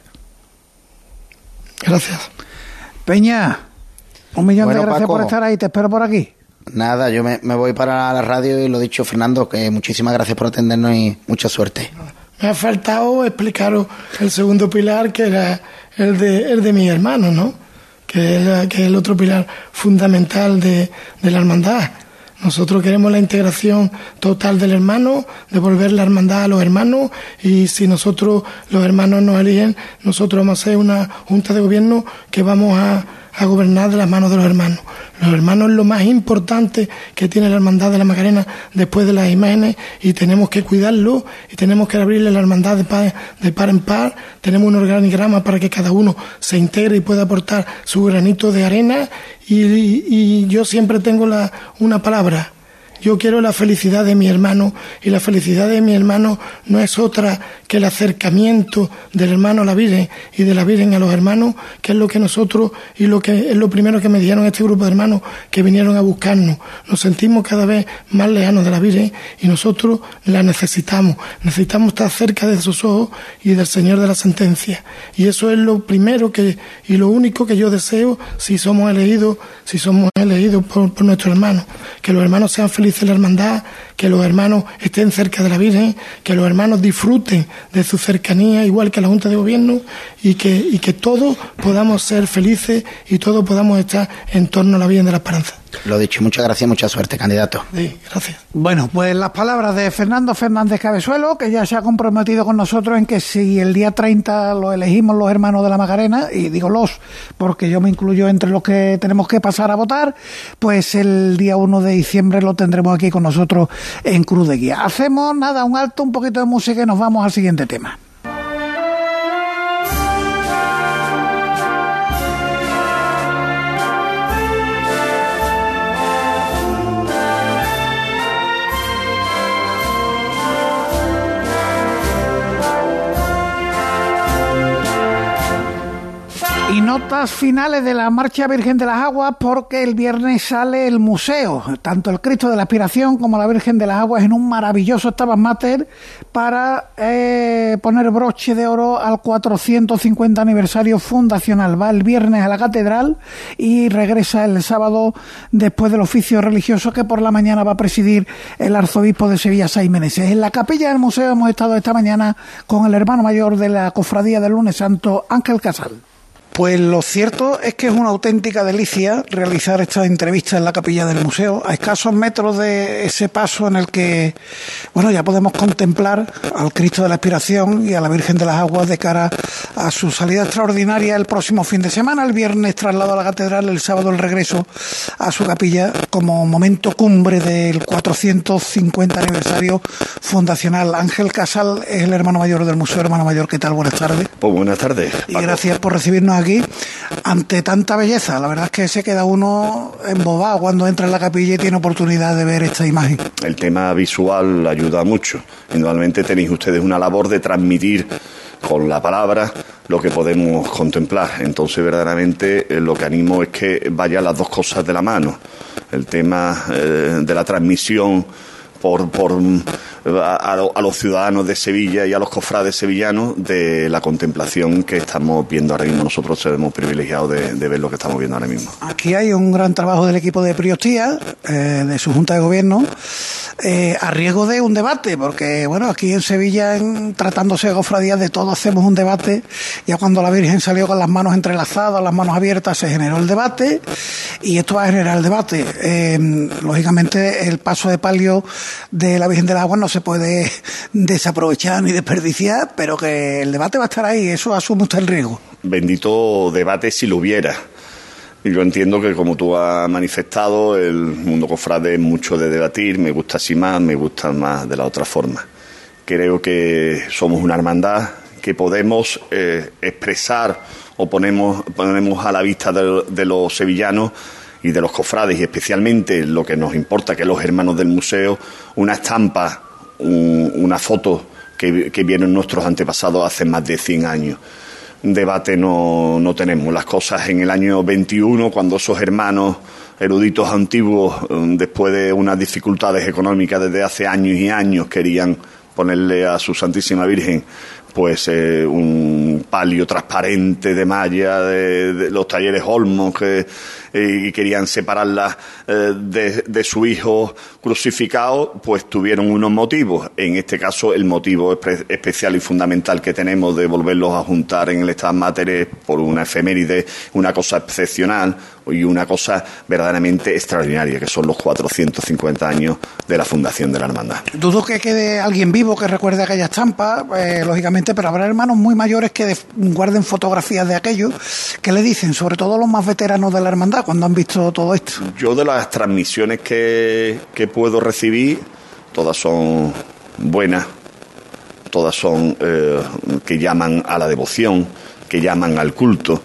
Gracias. Peña, un millón bueno, de gracias Paco, por estar ahí, te espero por aquí. Nada, yo me, me voy para la radio y lo dicho, Fernando, que muchísimas gracias por atendernos y mucha suerte. Me ha faltado explicaros el segundo pilar, que era el de, el de mis hermanos, ¿no? Que es, la, que es el otro pilar fundamental de, de la hermandad. Nosotros queremos la integración total del hermano, devolver la hermandad a los hermanos, y si nosotros, los hermanos nos eligen, nosotros vamos a ser una junta de gobierno que vamos a, a gobernar de las manos de los hermanos. Los hermanos es lo más importante que tiene la hermandad de la Macarena después de las imágenes, y tenemos que cuidarlo y tenemos que abrirle la hermandad de par, de par en par. Tenemos un organigrama para que cada uno se integre y pueda aportar su granito de arena, y, y, y yo siempre tengo la, una palabra, yo quiero la felicidad de mi hermano, y la felicidad de mi hermano no es otra que el acercamiento del hermano a la Virgen y de la Virgen a los hermanos, que es lo que nosotros, y lo que es lo primero que me dijeron este grupo de hermanos que vinieron a buscarnos. Nos sentimos cada vez más lejanos de la Virgen y nosotros la necesitamos. Necesitamos estar cerca de sus ojos y del Señor de la sentencia. Y eso es lo primero que y lo único que yo deseo si somos elegidos, si somos elegidos por, por nuestros hermanos. Que los hermanos sean felices en la hermandad, que los hermanos estén cerca de la Virgen, que los hermanos disfruten de su cercanía, igual que la Junta de Gobierno, y que, y que todos podamos ser felices y todos podamos estar en torno a la Virgen de la Esperanza. Lo dicho, muchas gracias, mucha suerte, candidato. Sí, gracias. Bueno, pues las palabras de Fernando Fernández Cabezuelo, que ya se ha comprometido con nosotros en que si el día treinta lo elegimos los hermanos de la Macarena, y digo los, porque yo me incluyo entre los que tenemos que pasar a votar, pues el día uno de diciembre lo tendremos aquí con nosotros en Cruz de Guía. Hacemos nada, un alto, un poquito de música y nos vamos al siguiente tema. Y notas finales de la Marcha Virgen de las Aguas, porque el viernes sale el museo, tanto el Cristo de la Aspiración como la Virgen de las Aguas, en un maravilloso Stabat Mater para eh, poner broche de oro al cuatrocientos cincuenta aniversario fundacional. Va el viernes a la catedral y regresa el sábado después del oficio religioso que por la mañana va a presidir el arzobispo de Sevilla, Saiz Meneses. En la capilla del museo hemos estado esta mañana con el hermano mayor de la Cofradía del Lunes Santo, Ángel Casal. Pues lo cierto es que es una auténtica delicia realizar esta entrevista en la capilla del museo, a escasos metros de ese paso en el que, bueno, ya podemos contemplar al Cristo de la Aspiración y a la Virgen de las Aguas de cara a su salida extraordinaria el próximo fin de semana, el viernes traslado a la catedral, el sábado el regreso a su capilla como momento cumbre del cuatrocientos cincuenta aniversario fundacional. Ángel Casal es el hermano mayor del museo. Hermano mayor, ¿qué tal? Buenas tardes. Pues buenas tardes, Paco. Y gracias por recibirnos aquí ante tanta belleza. La verdad es que se queda uno embobado cuando entra en la capilla y tiene oportunidad de ver esta imagen. El tema visual ayuda mucho. Indudablemente tenéis ustedes una labor de transmitir con la palabra lo que podemos contemplar. Entonces verdaderamente eh, lo que animo es que vayan las dos cosas de la mano. El tema eh, de la transmisión por, por a, a los ciudadanos de Sevilla y a los cofrades sevillanos de la contemplación que estamos viendo ahora mismo. Nosotros seremos privilegiados de, de ver lo que estamos viendo ahora mismo. Aquí hay un gran trabajo del equipo de Priostía, eh, de su Junta de Gobierno, eh, a riesgo de un debate, porque bueno, aquí en Sevilla, en, tratándose de cofradías, de todo hacemos un debate. Ya cuando la Virgen salió con las manos entrelazadas, las manos abiertas, se generó el debate, y esto va a generar el debate. Eh, lógicamente el paso de palio de la Virgen de las Aguas no se puede desaprovechar ni desperdiciar, pero que el debate va a estar ahí, eso asume usted el riesgo. Bendito debate si lo hubiera. Y yo entiendo que, como tú has manifestado, el mundo cofrade es mucho de debatir, me gusta así más, me gusta más de la otra forma. Creo que somos una hermandad que podemos eh, expresar o ponemos, ponemos a la vista de, de los sevillanos y de los cofrades, y especialmente lo que nos importa, que los hermanos del museo, una estampa, un, una foto que, que vieron nuestros antepasados hace más de cien años. Debate no, no tenemos. Las cosas en el año veintiuno, cuando esos hermanos eruditos antiguos, después de unas dificultades económicas desde hace años y años, querían ponerle a su Santísima Virgen pues eh, un palio transparente de malla de, de los talleres Olmos, que eh, y querían separarla eh, de, de su hijo crucificado, pues tuvieron unos motivos. En este caso, el motivo espe- especial y fundamental que tenemos de volverlos a juntar en el Stabat Mater es por una efeméride, una cosa excepcional y una cosa verdaderamente extraordinaria, que son los cuatrocientos cincuenta años de la fundación de la hermandad. Dudo que quede alguien vivo que recuerde aquella estampa, eh, lógicamente, pero habrá hermanos muy mayores que def- guarden fotografías de aquello. ¿Qué le dicen? Sobre todo los más veteranos de la hermandad, cuando han visto todo esto. Yo, de las transmisiones que, que puedo recibir, todas son buenas, todas son eh, que llaman a la devoción, que llaman al culto.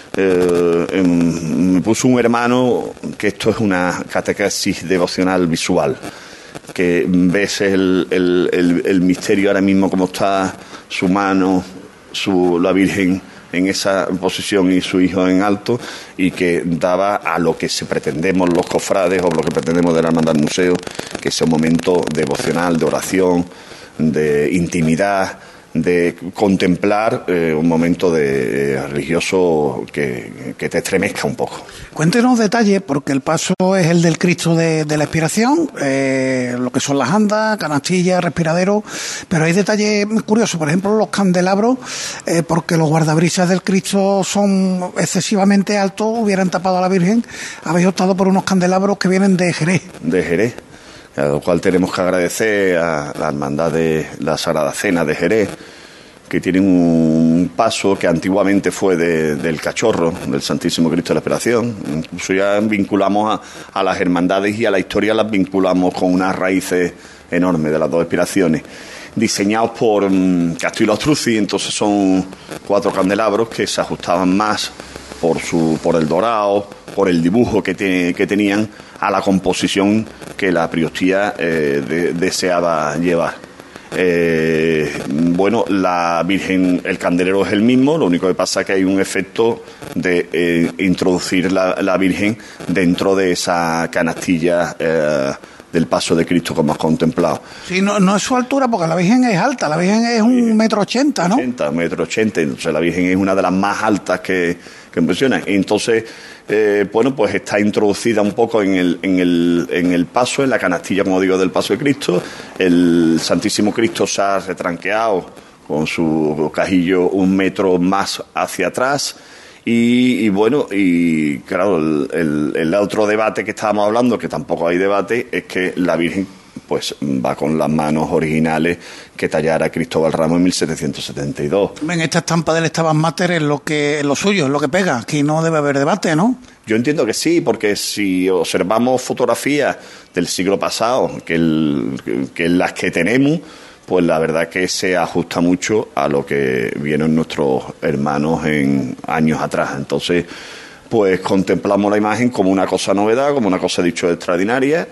Eh, eh, me puso un hermano que esto es una catequesis devocional visual. que ves el, el, el, el misterio ahora mismo, como está su mano, su, la Virgen en esa posición y su hijo en alto, y que daba a lo que se pretendemos los cofrades o lo que pretendemos de la Hermandad del Museo, que sea un momento devocional, de oración, de intimidad, de contemplar eh, un momento de, eh, religioso que, que te estremezca un poco. Cuéntenos detalles, porque el paso es el del Cristo de, de la Expiración, eh, lo que son las andas, canastillas, respiraderos, pero hay detalles curiosos, por ejemplo los candelabros, eh, porque los guardabrisas del Cristo son excesivamente altos, hubieran tapado a la Virgen, habéis optado por unos candelabros que vienen de Jerez. De Jerez. A lo cual tenemos que agradecer a la Hermandad de la Sagrada Cena de Jerez, que tienen un paso que antiguamente fue de, del Cachorro, del Santísimo Cristo de la Expiración. Incluso ya vinculamos a, a las hermandades y a la historia las vinculamos con unas raíces enormes de las dos expiraciones. Diseñados por um, Castillo Astruzzi, entonces son cuatro candelabros que se ajustaban más por su por el dorado, por el dibujo que, te, que tenían a la composición que la priostía eh, de, deseaba llevar. Eh, bueno, la Virgen, el candelero es el mismo, lo único que pasa es que hay un efecto de eh, introducir la, la Virgen dentro de esa canastilla eh, del paso de Cristo como has contemplado. Sí, no, no es su altura, porque la Virgen es alta, la Virgen es un metro ochenta, ¿no? ochenta, metro ochenta, entonces la Virgen es una de las más altas que, que impresiona. Entonces, eh, bueno, pues está introducida un poco en el, en el, en el paso, en la canastilla, como digo, del paso de Cristo. El Santísimo Cristo se ha retranqueado con su cajillo un metro más hacia atrás. Y, y bueno, y claro, el, el, el otro debate que estábamos hablando, que tampoco hay debate, es que la Virgen pues va con las manos originales que tallara Cristóbal Ramos en mil setecientos setenta y dos. En esta estampa del Stabat Mater es lo que es lo suyo, es lo que pega, aquí no debe haber debate, ¿no? Yo entiendo que sí, porque si observamos fotografías del siglo pasado, que, el, que las que tenemos, pues la verdad que se ajusta mucho a lo que vieron nuestros hermanos en años atrás. Entonces, pues contemplamos la imagen como una cosa novedad, como una cosa dicho extraordinaria,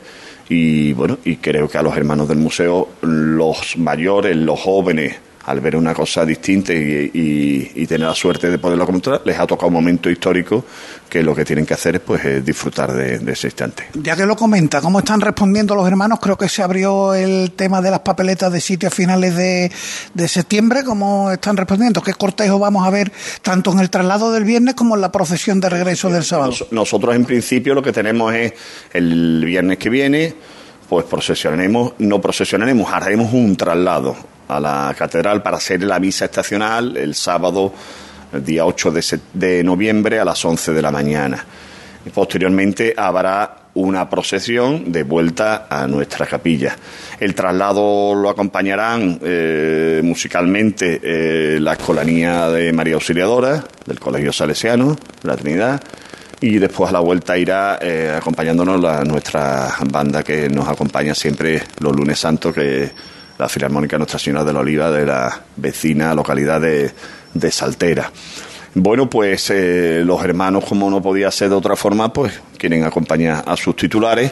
y bueno, y creo que a los hermanos del museo, los mayores, los jóvenes, al ver una cosa distinta y, y, y tener la suerte de poderlo comentar, les ha tocado un momento histórico que lo que tienen que hacer es pues es disfrutar de, de ese instante. Ya que lo comenta, ¿cómo están respondiendo los hermanos? Creo que se abrió el tema de las papeletas de sitio a finales de, de septiembre. ¿Cómo están respondiendo? ¿Qué cortejo vamos a ver tanto en el traslado del viernes como en la procesión de regreso del sábado? Nosotros en principio lo que tenemos es el viernes que viene, pues procesionaremos, no procesionaremos, haremos un traslado a la catedral para hacer la misa estacional el sábado, el día ocho de noviembre a las once de la mañana. Y posteriormente habrá una procesión de vuelta a nuestra capilla. El traslado lo acompañarán eh, musicalmente eh, la Escolanía de María Auxiliadora del Colegio Salesiano, la Trinidad, y después a la vuelta irá eh, acompañándonos la, nuestra banda que nos acompaña siempre los lunes santos, que la Filarmónica Nuestra Señora de la Oliva de la vecina localidad de, de Saltera. Bueno, pues eh, los hermanos, como no podía ser de otra forma, pues quieren acompañar a sus titulares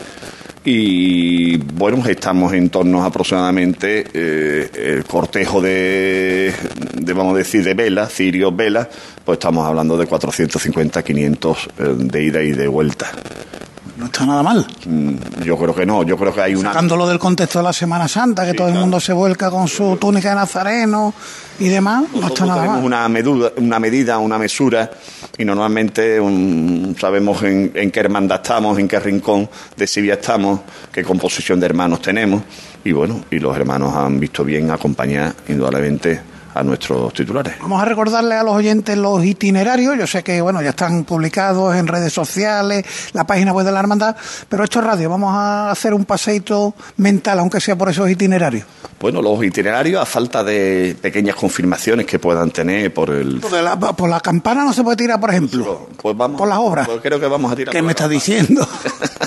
y bueno, estamos en torno a aproximadamente eh, el cortejo de, de, vamos a decir, de velas, cirios, velas, pues estamos hablando de cuatrocientos cincuenta, quinientos eh, de ida y de vuelta. No está nada mal. Yo creo que no, yo creo que hay una... Sacándolo del contexto de la Semana Santa, que sí, todo el mundo se vuelca con su túnica de nazareno y demás, no está nada mal. Una medida, una medida, una mesura, y normalmente un, sabemos en, en qué hermandad estamos, en qué rincón de Sevilla estamos, qué composición de hermanos tenemos, y bueno, y los hermanos han visto bien acompañar indudablemente a nuestros titulares. Vamos a recordarle a los oyentes los itinerarios. Yo sé que bueno, ya están publicados en redes sociales, la página web de la hermandad, pero esto es radio, vamos a hacer un paseíto mental, aunque sea por esos itinerarios. Bueno, los itinerarios, a falta de pequeñas confirmaciones que puedan tener por el... Por la, por la campana no se puede tirar, por ejemplo. Pues vamos, por las obras. Pues creo que vamos a tirar. ¿Qué me estás diciendo?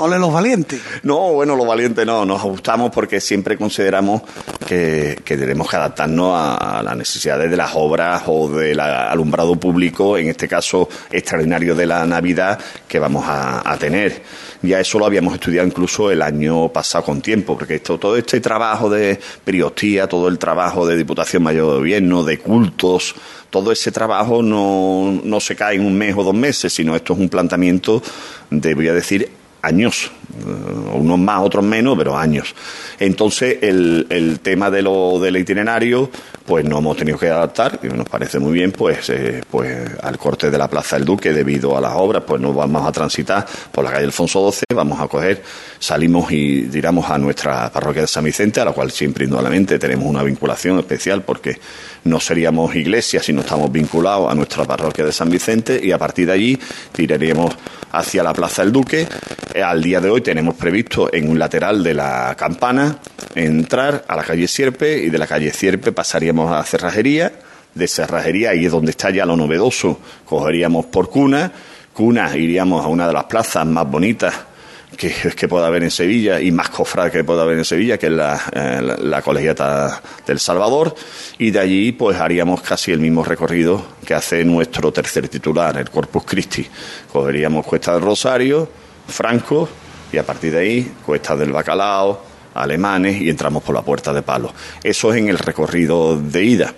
Ole los valientes. No, bueno, los valientes no, nos ajustamos porque siempre consideramos que, que tenemos que adaptarnos a, a las necesidades de las obras o del alumbrado público, en este caso extraordinario de la Navidad, que vamos a, a tener. Ya eso lo habíamos estudiado incluso el año pasado con tiempo, porque esto, todo este trabajo de periostía, todo el trabajo de Diputación Mayor de Gobierno, de cultos, todo ese trabajo no, no se cae en un mes o dos meses, sino esto es un planteamiento de, voy a decir, años, unos más, otros menos, pero años. Entonces, el, el tema de lo del itinerario, pues no hemos tenido que adaptar, y nos parece muy bien, pues, eh, pues al corte de la Plaza del Duque, debido a las obras, pues no vamos a transitar por la calle Alfonso doce, vamos a coger, salimos y tiramos a nuestra parroquia de San Vicente, a la cual siempre, indudablemente, tenemos una vinculación especial, porque no seríamos iglesia si no estamos vinculados a nuestra parroquia de San Vicente, y a partir de allí tiraríamos hacia la Plaza del Duque. Al día de hoy tenemos previsto en un lateral de la Campana entrar a la calle Sierpe, y de la calle Sierpe pasaríamos a Cerrajería. De Cerrajería, ahí es donde está ya lo novedoso, cogeríamos por Cuna. Cuna iríamos a una de las plazas más bonitas que, que pueda haber en Sevilla y más cofrade que pueda haber en Sevilla, que es la, eh, la, la Colegiata del Salvador, y de allí pues haríamos casi el mismo recorrido que hace nuestro tercer titular, el Corpus Christi. Cogeríamos Cuesta del Rosario, Franco, y a partir de ahí Cuesta del Bacalao, Alemanes, y entramos por la Puerta de Palo. Eso es en el recorrido de ida.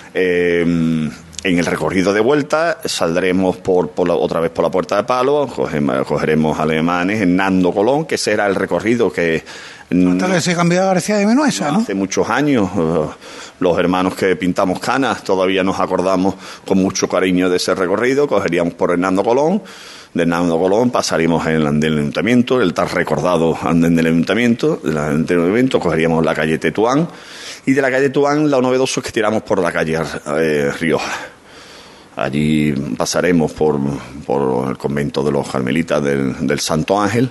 Eh, En el recorrido de vuelta saldremos por, por la, otra vez por la Puerta de Palo, cogeremos, cogeremos Alemanes, Hernando Colón, que ese era el recorrido que... Hasta que se cambió a García de Menuesa, ¿no? Hace muchos años, uh, los hermanos que pintamos canas todavía nos acordamos con mucho cariño de ese recorrido. Cogeríamos por Hernando Colón, de Hernando Colón pasaríamos en el andén del Ayuntamiento, el tan recordado andén del Ayuntamiento, del andén del Ayuntamiento, cogeríamos la calle Tetuán, y de la calle Tetuán lo novedoso es que tiramos por la calle eh, Rioja. Allí pasaremos por, por el convento de los Carmelitas del, del Santo Ángel,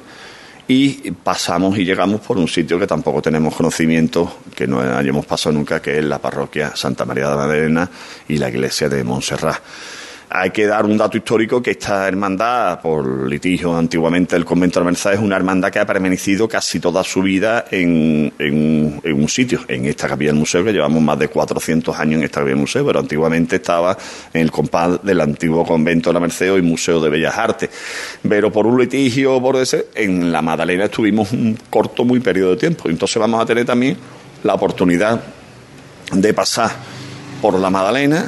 y pasamos y llegamos por un sitio que tampoco tenemos conocimiento, que no hayamos pasado nunca, que es la parroquia Santa María de la Magdalena y la iglesia de Montserrat. Hay que dar un dato histórico, que esta hermandad, por litigio antiguamente del convento de la Merced, es una hermandad que ha permanecido casi toda su vida en, en, en un sitio, en esta capilla del museo, que llevamos más de cuatrocientos años en esta capilla del museo, pero antiguamente estaba en el compás del antiguo convento de la Merced, hoy Museo de Bellas Artes. Pero por un litigio, por ese, en la Magdalena estuvimos un corto, muy periodo de tiempo. Entonces vamos a tener también la oportunidad de pasar por la Magdalena,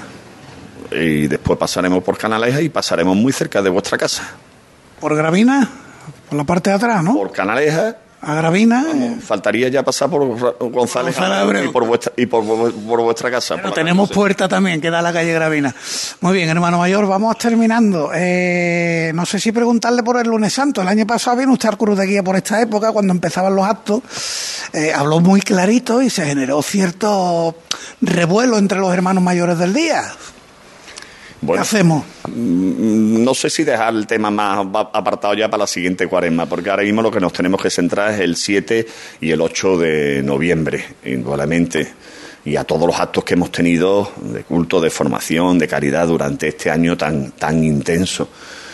y después pasaremos por Canalejas y pasaremos muy cerca de vuestra casa. ¿Por Gravina? Por la parte de atrás, ¿no? Por Canalejas. A Gravina. Vamos, eh. Faltaría ya pasar por González, González y por vuestra y por, por vuestra casa. Pero tenemos casa. Puerta también, que da a la calle Gravina. Muy bien, hermano mayor, vamos terminando. Eh, no sé si preguntarle por el Lunes Santo. El año pasado vino usted al Cruz de Guía por esta época, cuando empezaban los actos. Eh, habló muy clarito y se generó cierto revuelo entre los hermanos mayores del día. Bueno, ¿qué hacemos? No sé si dejar el tema más apartado ya para la siguiente cuaresma, porque ahora mismo lo que nos tenemos que centrar es el siete y el ocho de noviembre, indudablemente, y a todos los actos que hemos tenido de culto, de formación, de caridad durante este año tan, tan intenso.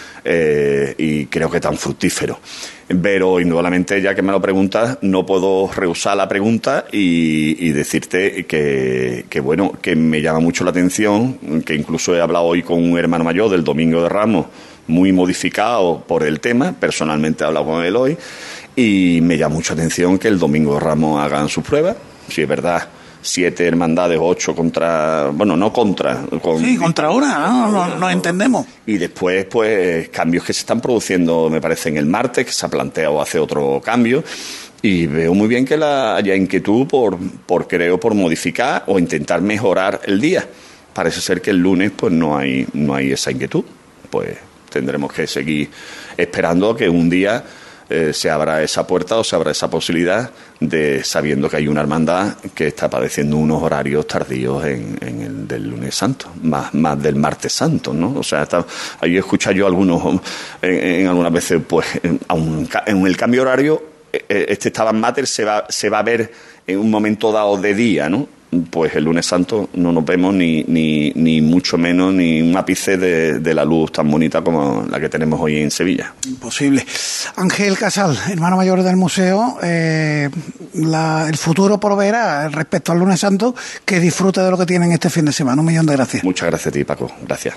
Eh, y creo que tan fructífero. Pero indudablemente, ya que me lo preguntas, no puedo rehusar la pregunta y, y decirte que, que bueno, que me llama mucho la atención, que incluso he hablado hoy con un hermano mayor del Domingo de Ramos, muy modificado por el tema, personalmente he hablado con él hoy, y me llama mucho la atención que el Domingo de Ramos hagan sus pruebas, si es verdad. Siete hermandades, ocho contra... Bueno, no contra... Con, sí, contra una, no, no, no entendemos. Y después, pues, cambios que se están produciendo, me parece, en el martes, que se ha planteado hacer otro cambio. Y veo muy bien que la, haya inquietud por, por, creo, por modificar o intentar mejorar el día. Parece ser que el lunes, pues, no hay, no hay esa inquietud. Pues tendremos que seguir esperando que un día... Eh, se abra esa puerta o se abra esa posibilidad de, sabiendo que hay una hermandad que está padeciendo unos horarios tardíos en, en el del lunes santo, más, más del martes santo, ¿no? O sea, está, ahí escucho yo algunos, en, en algunas veces, pues, en, en el cambio horario, este Stabat Mater se va, se va a ver en un momento dado de día, ¿no? pues el lunes santo no nos vemos ni, ni, ni mucho menos ni un ápice de, de la luz tan bonita como la que tenemos hoy en Sevilla. Imposible. Ángel Casal, hermano mayor del museo, eh, la, el futuro proveerá respecto al lunes santo, que disfrute de lo que tienen este fin de semana. Un millón de gracias. Muchas gracias a ti, Paco. Gracias.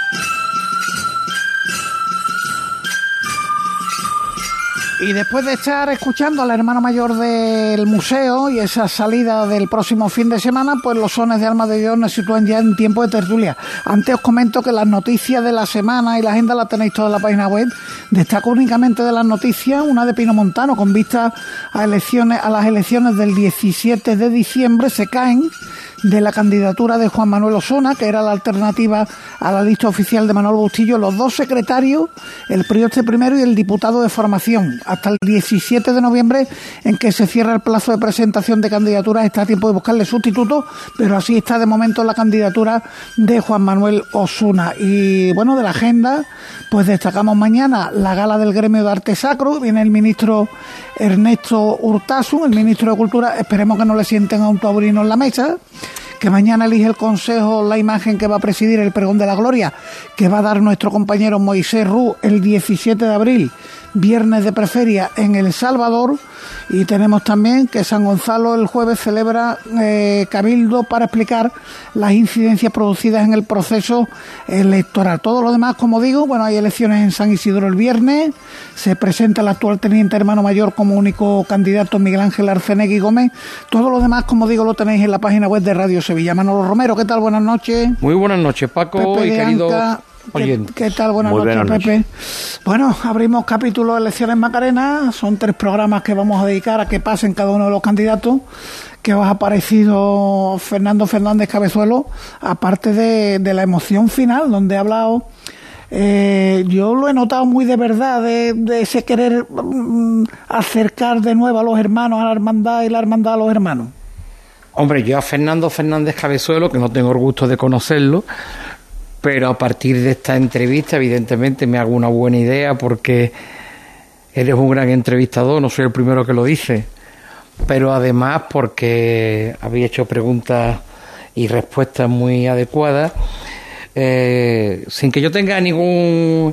Y después de estar escuchando al hermano mayor del museo y esa salida del próximo fin de semana, pues los sones de Alma de Dios nos sitúan ya en tiempo de tertulia. Antes os comento que las noticias de la semana y la agenda las tenéis todas en la página web. Destaco únicamente de las noticias una de Pino Montano, con vista a elecciones, a las elecciones del diecisiete de diciembre. Se caen de la candidatura de Juan Manuel Osuna, que era la alternativa a la lista oficial de Manuel Bustillo, los dos secretarios, el prioste primero y el diputado de formación. Hasta el diecisiete de noviembre, en que se cierra el plazo de presentación de candidaturas, está a tiempo de buscarle sustituto, pero así está de momento la candidatura de Juan Manuel Osuna. Y bueno, de la agenda, pues destacamos mañana la gala del gremio de arte sacro. Viene el ministro Ernesto Urtasun, el ministro de Cultura. Esperemos que no le sienten a un taurino en la mesa, que mañana elige el Consejo la imagen que va a presidir el Pregón de la Gloria, que va a dar nuestro compañero Moisés Rú el diecisiete de abril, viernes de preferia en El Salvador. Y tenemos también que San Gonzalo el jueves celebra eh, cabildo para explicar las incidencias producidas en el proceso electoral. Todo lo demás, como digo, bueno, hay elecciones en San Isidro el viernes, se presenta el actual teniente hermano mayor como único candidato, Miguel Ángel Arcenegui Gómez. Todo lo demás, como digo, lo tenéis en la página web de Radio Sevilla. Manolo Romero, ¿qué tal? Buenas noches. Muy buenas noches, Paco. Pepe y querido Anca, ¿qué, ¿qué tal? Buenas Muy noches, buenas Pepe. noches. Bueno, abrimos capítulo de elecciones Macarena. Son tres programas que vamos a dedicar a que pasen cada uno de los candidatos. ¿Qué os ha parecido Fernando Fernández Cabezuelo? Aparte de, de la emoción final, donde ha hablado... Eh, yo lo he notado muy de verdad, de, de ese querer um, acercar de nuevo a los hermanos, a la hermandad y la hermandad a los hermanos. Hombre, yo a Fernando Fernández Cabezuelo, que no tengo el gusto de conocerlo, pero a partir de esta entrevista, evidentemente, me hago una buena idea, porque eres un gran entrevistador, no soy el primero que lo dice, pero además porque había hecho preguntas y respuestas muy adecuadas. Eh, sin que yo tenga ningún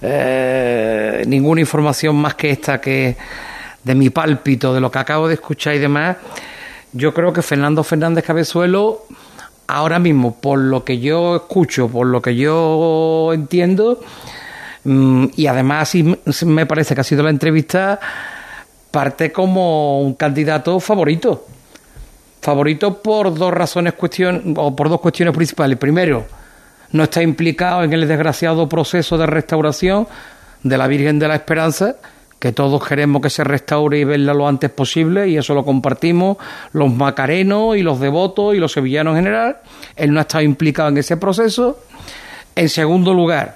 eh, ninguna información más que esta, que de mi pálpito, de lo que acabo de escuchar y demás, yo creo que Fernando Fernández Cabezuelo, ahora mismo, por lo que yo escucho, por lo que yo entiendo, mmm, y además así me parece que ha sido la entrevista, parte como un candidato favorito. Favorito por dos razones, cuestión, o por dos cuestiones principales. Primero, no está implicado en el desgraciado proceso de restauración de la Virgen de la Esperanza, que todos queremos que se restaure y verla lo antes posible, y eso lo compartimos los macarenos y los devotos y los sevillanos en general. Él no ha estado implicado en ese proceso. En segundo lugar,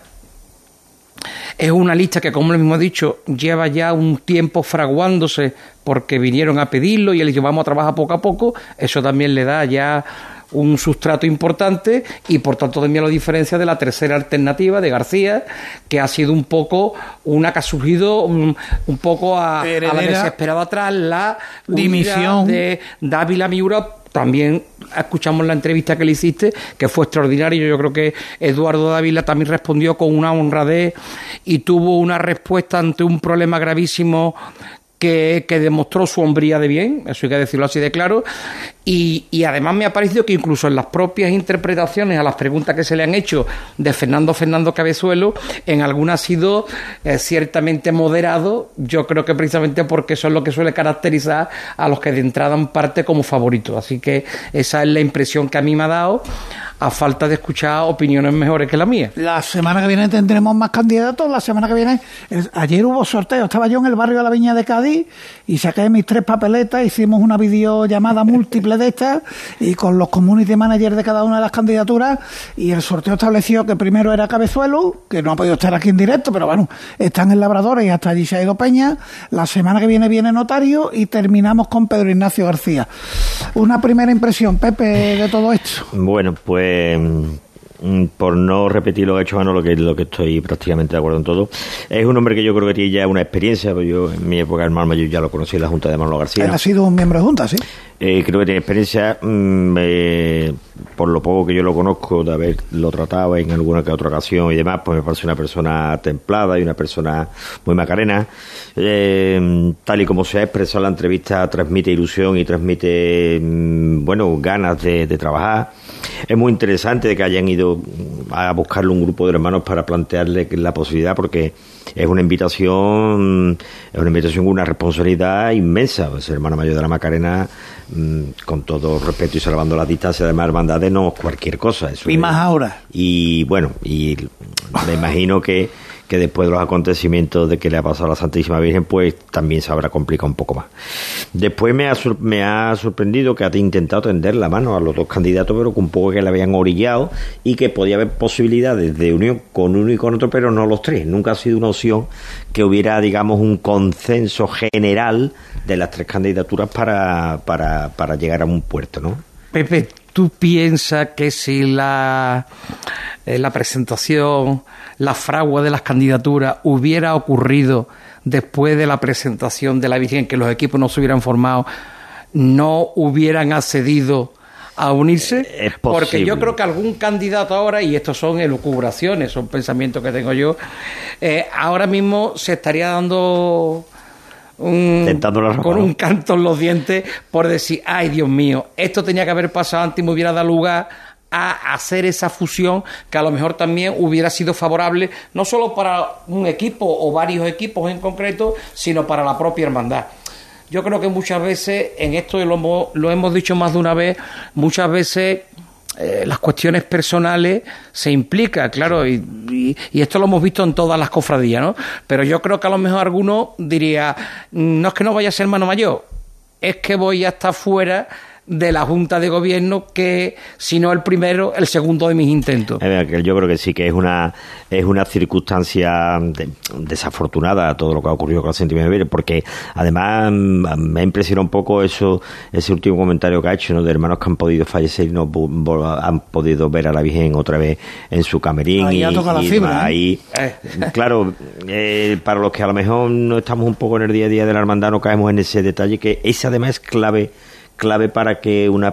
es una lista que, como él mismo ha dicho, lleva ya un tiempo fraguándose, porque vinieron a pedirlo y él dijo, vamos a trabajar poco a poco. Eso también le da ya un sustrato importante, y por tanto también lo diferencia de la tercera alternativa de García, que ha sido un poco una que ha surgido un, un poco a, a la que se esperaba atrás, la dimisión de Dávila Miura. También escuchamos la entrevista que le hiciste, que fue extraordinaria. Yo creo que Eduardo Dávila también respondió con una honradez y tuvo una respuesta ante un problema gravísimo que, que demostró su hombría de bien, eso hay que decirlo así de claro. Y, y además me ha parecido que incluso en las propias interpretaciones a las preguntas que se le han hecho de Fernando Fernando Cabezuelo, en algunas ha sido eh, ciertamente moderado. Yo creo que precisamente porque eso es lo que suele caracterizar a los que de entrada han parte como favoritos. Así que esa es la impresión que a mí me ha dado, a falta de escuchar opiniones mejores que la mía. La semana que viene tendremos más candidatos. La semana que viene, el, ayer hubo sorteo, estaba yo en el barrio de la Viña de Cádiz y saqué mis tres papeletas, hicimos una videollamada múltiple de estas y con los community managers de cada una de las candidaturas, y el sorteo estableció que primero era Cabezuelo, que no ha podido estar aquí en directo, pero bueno, están en Labradores y hasta allí se ha ido Peña. La semana que viene viene Notario y terminamos con Pedro Ignacio García. Una primera impresión, Pepe, de todo esto. Bueno, pues por no repetir lo que ha hecho Manolo, que es lo que estoy prácticamente de acuerdo en todo, es un hombre que yo creo que tiene ya una experiencia. Yo en mi época, hermano mayor, ya lo conocí en la Junta de Manolo García. Él ha sido un miembro de Junta, ¿sí? Eh, creo que tiene experiencia, mmm, eh, por lo poco que yo lo conozco, de haberlo tratado en alguna que otra ocasión y demás, pues me parece una persona templada y una persona muy macarena. Eh, tal y como se ha expresado en la entrevista, transmite ilusión y transmite, mmm, bueno, ganas de, de trabajar. Es muy interesante de que hayan ido a buscarle un grupo de hermanos para plantearle la posibilidad, porque es una invitación, es una invitación con una responsabilidad inmensa. Ser hermano mayor de la Macarena, con todo respeto y salvando las distancias de más hermandades, no es cualquier cosa. Eso y es, más ahora. Y bueno, y me imagino que, que después de los acontecimientos de que le ha pasado a la Santísima Virgen, pues también se habrá complicado un poco más. Después me ha, me ha sorprendido que ha intentado tender la mano a los dos candidatos, pero con un poco que le habían orillado y que podía haber posibilidades de unión con uno y con otro, pero no los tres. Nunca ha sido una opción que hubiera, digamos, un consenso general de las tres candidaturas para, para, para llegar a un puerto, ¿no? Pepe, ¿tú piensas que si la, eh, la presentación, la fragua de las candidaturas hubiera ocurrido después de la presentación de la Virgen, que los equipos no se hubieran formado, no hubieran accedido a unirse? Es Porque yo creo que algún candidato ahora, y estos son elucubraciones, son pensamientos que tengo yo, eh, ahora mismo se estaría dando un, con un canto en los dientes por decir, ay Dios mío, esto tenía que haber pasado antes y me hubiera dado lugar a hacer esa fusión que a lo mejor también hubiera sido favorable no solo para un equipo o varios equipos en concreto, sino para la propia hermandad. Yo creo que muchas veces, en esto lo hemos, lo hemos dicho más de una vez, muchas veces eh, las cuestiones personales se implican, claro, y, y, y esto lo hemos visto en todas las cofradías, ¿no? Pero yo creo que a lo mejor alguno diría, no es que no vaya a ser hermano mayor, es que voy a estar fuera de la Junta de Gobierno, que si no el primero, el segundo de mis intentos. Yo creo que sí, que es una es una circunstancia de, desafortunada todo lo que ha ocurrido con la Santísima Virgen, porque además me ha impresionado un poco eso, ese último comentario que ha hecho, ¿no? De hermanos que han podido fallecer y no han podido ver a la Virgen otra vez en su camerín. Ahí y, toca la y fibra, ahí, ¿eh? Claro, eh, para los que a lo mejor no estamos un poco en el día a día de la hermandad, no caemos en ese detalle, que ese además es clave clave para que una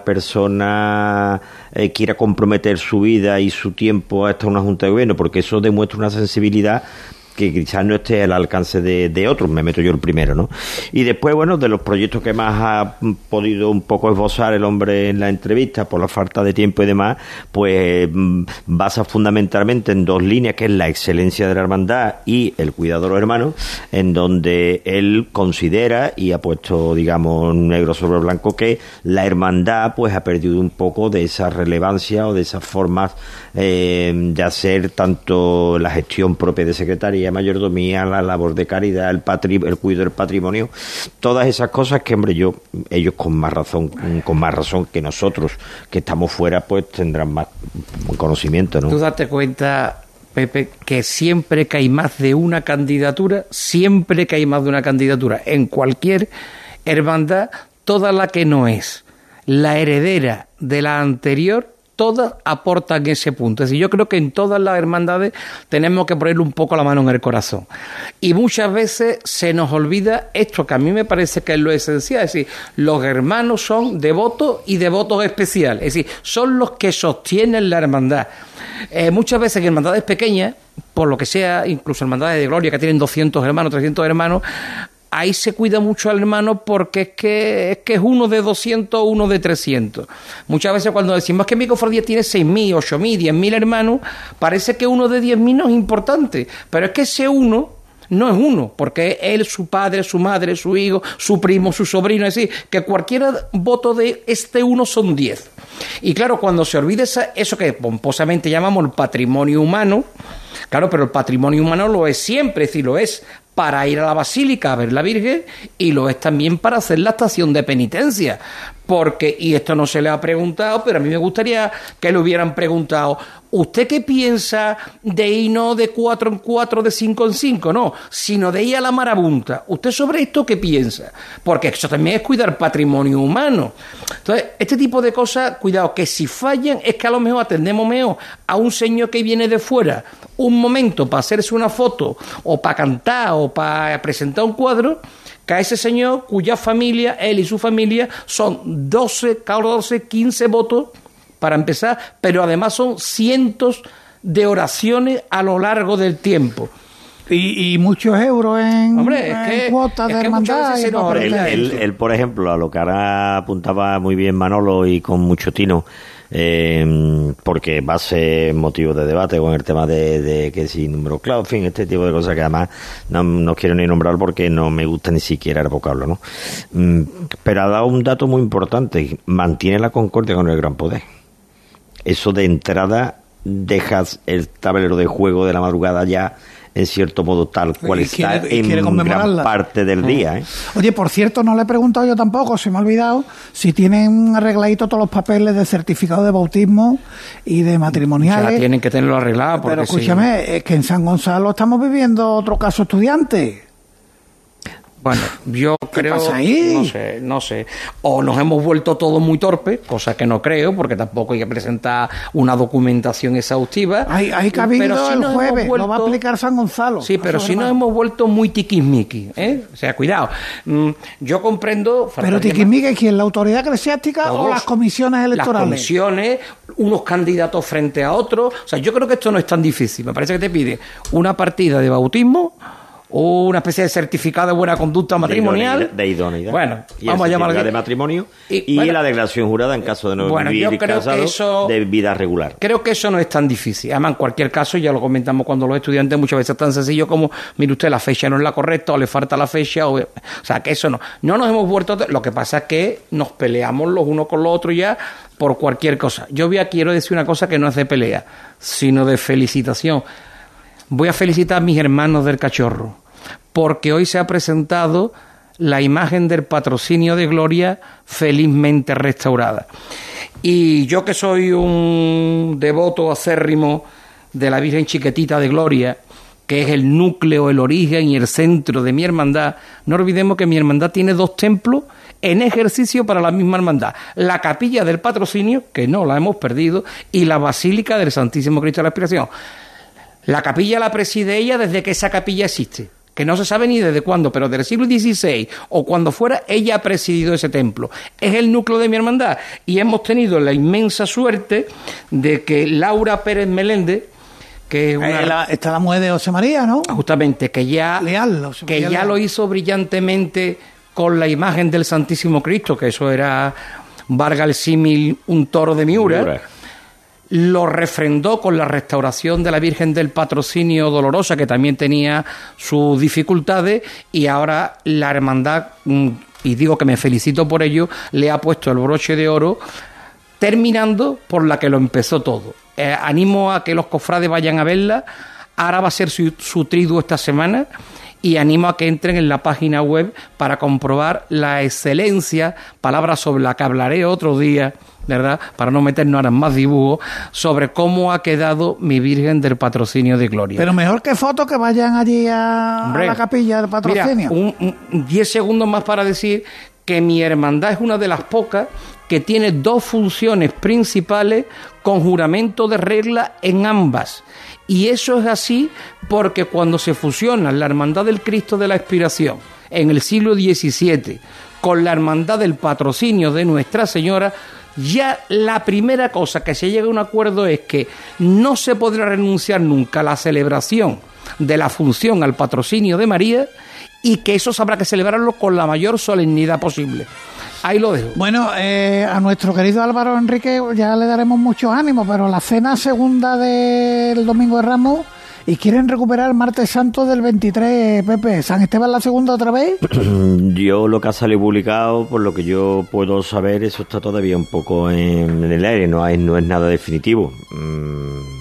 persona eh, quiera comprometer su vida y su tiempo hasta una Junta de Gobierno, porque eso demuestra una sensibilidad que quizás no esté al alcance de, de otros, me meto yo el primero, ¿no? Y después, bueno, de los proyectos que más ha podido un poco esbozar el hombre en la entrevista, por la falta de tiempo y demás, pues basa fundamentalmente en dos líneas, que es la excelencia de la hermandad y el cuidado de los hermanos, en donde él considera, y ha puesto, digamos, negro sobre blanco, que la hermandad pues ha perdido un poco de esa relevancia o de esas formas eh, de hacer tanto la gestión propia de secretaría, mayordomía, la labor de caridad, el patri, el cuidado del patrimonio, todas esas cosas que, hombre, yo ellos con más razón, con más razón que nosotros que estamos fuera, pues tendrán más conocimiento, ¿no? Tú date cuenta, Pepe, que siempre que hay más de una candidatura, siempre que hay más de una candidatura en cualquier hermandad, toda la que no es la heredera de la anterior, todas aportan ese punto. Es decir, yo creo que en todas las hermandades tenemos que ponerle un poco la mano en el corazón. Y muchas veces se nos olvida esto, que a mí me parece que es lo esencial. Es decir, los hermanos son devotos y devotos especiales. Es decir, son los que sostienen la hermandad. Eh, muchas veces en hermandades pequeñas, por lo que sea, incluso hermandades de gloria que tienen doscientos hermanos, trescientos hermanos, ahí se cuida mucho al hermano porque es que es que es uno de doscientos, uno de trescientos. Muchas veces cuando decimos que mi cofradía tiene seis mil, ocho mil, diez mil hermanos, parece que uno de diez mil no es importante, pero es que ese uno no es uno, porque es él, su padre, su madre, su hijo, su primo, su sobrino, es decir, que cualquier voto de este uno son diez. Y claro, cuando se olvida esa, eso que pomposamente llamamos el patrimonio humano, claro, pero el patrimonio humano lo es siempre, es decir, lo es para ir a la basílica a ver la Virgen y lo es también para hacer la estación de penitencia, porque, y esto no se le ha preguntado, pero a mí me gustaría que le hubieran preguntado, ¿usted qué piensa de ir no de cuatro en cuatro, de cinco en cinco? No, sino de ir a la marabunta. ¿Usted sobre esto qué piensa? Porque eso también es cuidar patrimonio humano. Entonces, este tipo de cosas, cuidado, que si fallan es que a lo mejor atendemos mejor a un señor que viene de fuera un momento para hacerse una foto, o para cantar, o para presentar un cuadro, que a ese señor cuya familia, él y su familia, son doce, catorce, quince votos para empezar, pero además son cientos de oraciones a lo largo del tiempo. Y, y muchos euros en, Hombre, es en que, cuotas es de que hermandad. Y no, él, él, él, por ejemplo, a lo que ahora apuntaba muy bien Manolo y con mucho tino, eh, porque va a ser motivo de debate con el tema de, de que si número claro, en fin, este tipo de cosas que además no, no quiero ni nombrar porque no me gusta ni siquiera el vocablo, ¿no? Mm, pero ha dado un dato muy importante: mantiene la concordia con el gran poder. Eso de entrada dejas el tablero de juego de la madrugada ya en cierto modo tal cual y está quiere, en quiere gran parte del día, ¿eh? Oye, por cierto, no le he preguntado yo tampoco, se me ha olvidado si tienen arregladito todos los papeles de certificado de bautismo y de matrimoniales. Ya tienen que tenerlo arreglado. Porque pero escúchame, sí. Es que en San Gonzalo estamos viviendo otro caso estudiante. Bueno, yo creo, pasa ahí? no sé, no sé, o nos hemos vuelto todos muy torpes, cosa que no creo, porque tampoco hay que presentar una documentación exhaustiva. Hay, hay cabildo si el jueves, vuelto, lo va a aplicar San Gonzalo. Sí, pero si nos hemos vuelto muy tiquismiquis, ¿eh? O sea, cuidado. Mm, yo comprendo... Pero tiquismiquis, ¿quién? ¿La autoridad eclesiástica todos, o las comisiones electorales? Las comisiones, unos candidatos frente a otros. O sea, yo creo que esto no es tan difícil. Me parece que te pide una partida de bautismo, o una especie de certificado de buena conducta matrimonial. De idoneidad. Bueno, y vamos a llamarlo de matrimonio y, y bueno, la declaración jurada en caso de no bueno, vivir casado eso, de vida regular. Creo que eso no es tan difícil. Además, en cualquier caso, ya lo comentamos cuando los estudiantes muchas veces es tan sencillo como, mire usted, la fecha no es la correcta o le falta la fecha. O, o sea, que eso no. No nos hemos vuelto... Lo que pasa es que nos peleamos los unos con los otros ya por cualquier cosa. Yo voy a, quiero decir una cosa que no es de pelea, sino de felicitación. Voy a felicitar a mis hermanos del Cachorro, porque hoy se ha presentado la imagen del patrocinio de Gloria felizmente restaurada. Y yo, que soy un devoto acérrimo de la Virgen Chiquitita de Gloria, que es el núcleo, el origen y el centro de mi hermandad, no olvidemos que mi hermandad tiene dos templos en ejercicio para la misma hermandad: la capilla del patrocinio, que no la hemos perdido, y la Basílica del Santísimo Cristo de la Expiración. La capilla la preside ella desde que esa capilla existe, que no se sabe ni desde cuándo, pero del siglo dieciséis o cuando fuera, ella ha presidido ese templo. Es el núcleo de mi hermandad, y hemos tenido la inmensa suerte de que Laura Pérez Meléndez, que es una... eh, la, está la mujer de José María, ¿no? Justamente, que ya, Leal, José que María ya Leal. lo hizo brillantemente con la imagen del Santísimo Cristo, que eso era, valga el símil, un toro de Miura. Miura. Lo refrendó con la restauración de la Virgen del Patrocinio Dolorosa, que también tenía sus dificultades, y ahora la hermandad, y digo que me felicito por ello, le ha puesto el broche de oro, terminando por la que lo empezó todo. Eh, animo a que los cofrades vayan a verla. Ahora va a ser su, su triduo esta semana, y animo a que entren en la página web para comprobar la excelencia, palabra sobre la que hablaré otro día, ¿verdad?, para no meternos ahora en más dibujos, sobre cómo ha quedado mi Virgen del Patrocinio de Gloria. Pero mejor que fotos que vayan allí a, Hombre, a la capilla del patrocinio. Mira, un, un, diez segundos más para decir que mi hermandad es una de las pocas que tiene dos funciones principales con juramento de regla en ambas. Y eso es así porque cuando se fusiona la Hermandad del Cristo de la Expiración en el siglo diecisiete con la Hermandad del Patrocinio de Nuestra Señora, ya la primera cosa que se llega a un acuerdo es que no se podrá renunciar nunca a la celebración de la función al patrocinio de María, y que eso habrá que celebrarlo con la mayor solemnidad posible. Ahí lo dejo. Bueno, eh, a nuestro querido Álvaro Enrique ya le daremos muchos ánimos, pero la cena segunda del Domingo de Ramos, y quieren recuperar el Martes Santo del veintitrés, Pepe. ¿San Esteban la segunda otra vez? Yo, lo que ha salido publicado, por lo que yo puedo saber, eso está todavía un poco en el aire, no, hay, no es nada definitivo.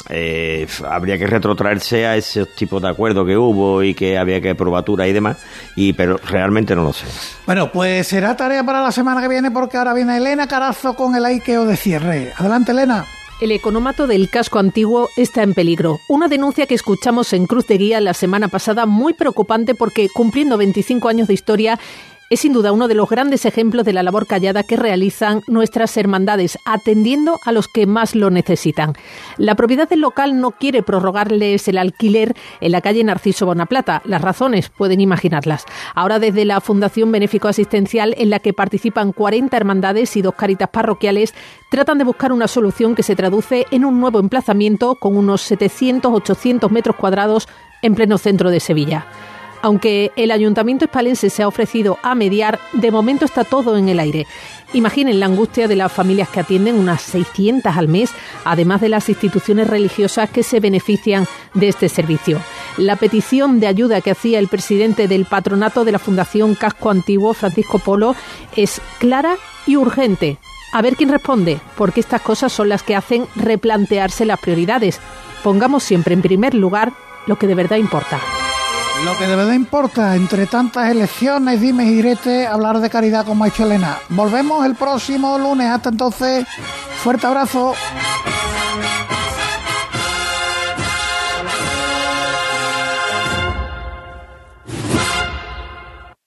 eh, habría que retrotraerse a esos tipos de acuerdos que hubo y que había que probatura y demás, y pero realmente no lo sé. Bueno, pues será tarea para la semana que viene, porque ahora viene Elena Carazo con el aiqueo de cierre. Adelante, Elena. El económato del casco antiguo está en peligro. Una denuncia que escuchamos en Cruz de Guía la semana pasada, muy preocupante porque, cumpliendo veinticinco años de historia, es sin duda uno de los grandes ejemplos de la labor callada que realizan nuestras hermandades, atendiendo a los que más lo necesitan. La propiedad del local no quiere prorrogarles el alquiler en la calle Narciso Bonaplata. Las razones pueden imaginarlas. Ahora, desde la Fundación Benéfico Asistencial, en la que participan cuarenta hermandades y dos caritas parroquiales, tratan de buscar una solución que se traduce en un nuevo emplazamiento con unos setecientos a ochocientos metros cuadrados en pleno centro de Sevilla. Aunque el Ayuntamiento hispalense se ha ofrecido a mediar, de momento está todo en el aire. Imaginen la angustia de las familias que atienden, unas seiscientas al mes, además de las instituciones religiosas que se benefician de este servicio. La petición de ayuda que hacía el presidente del patronato de la Fundación Casco Antiguo, Francisco Polo, es clara y urgente. A ver quién responde, porque estas cosas son las que hacen replantearse las prioridades. Pongamos siempre en primer lugar lo que de verdad importa. Lo que de verdad importa, entre tantas elecciones, dimes y diretes, hablar de caridad como ha hecho Elena. Volvemos el próximo lunes. Hasta entonces, fuerte abrazo.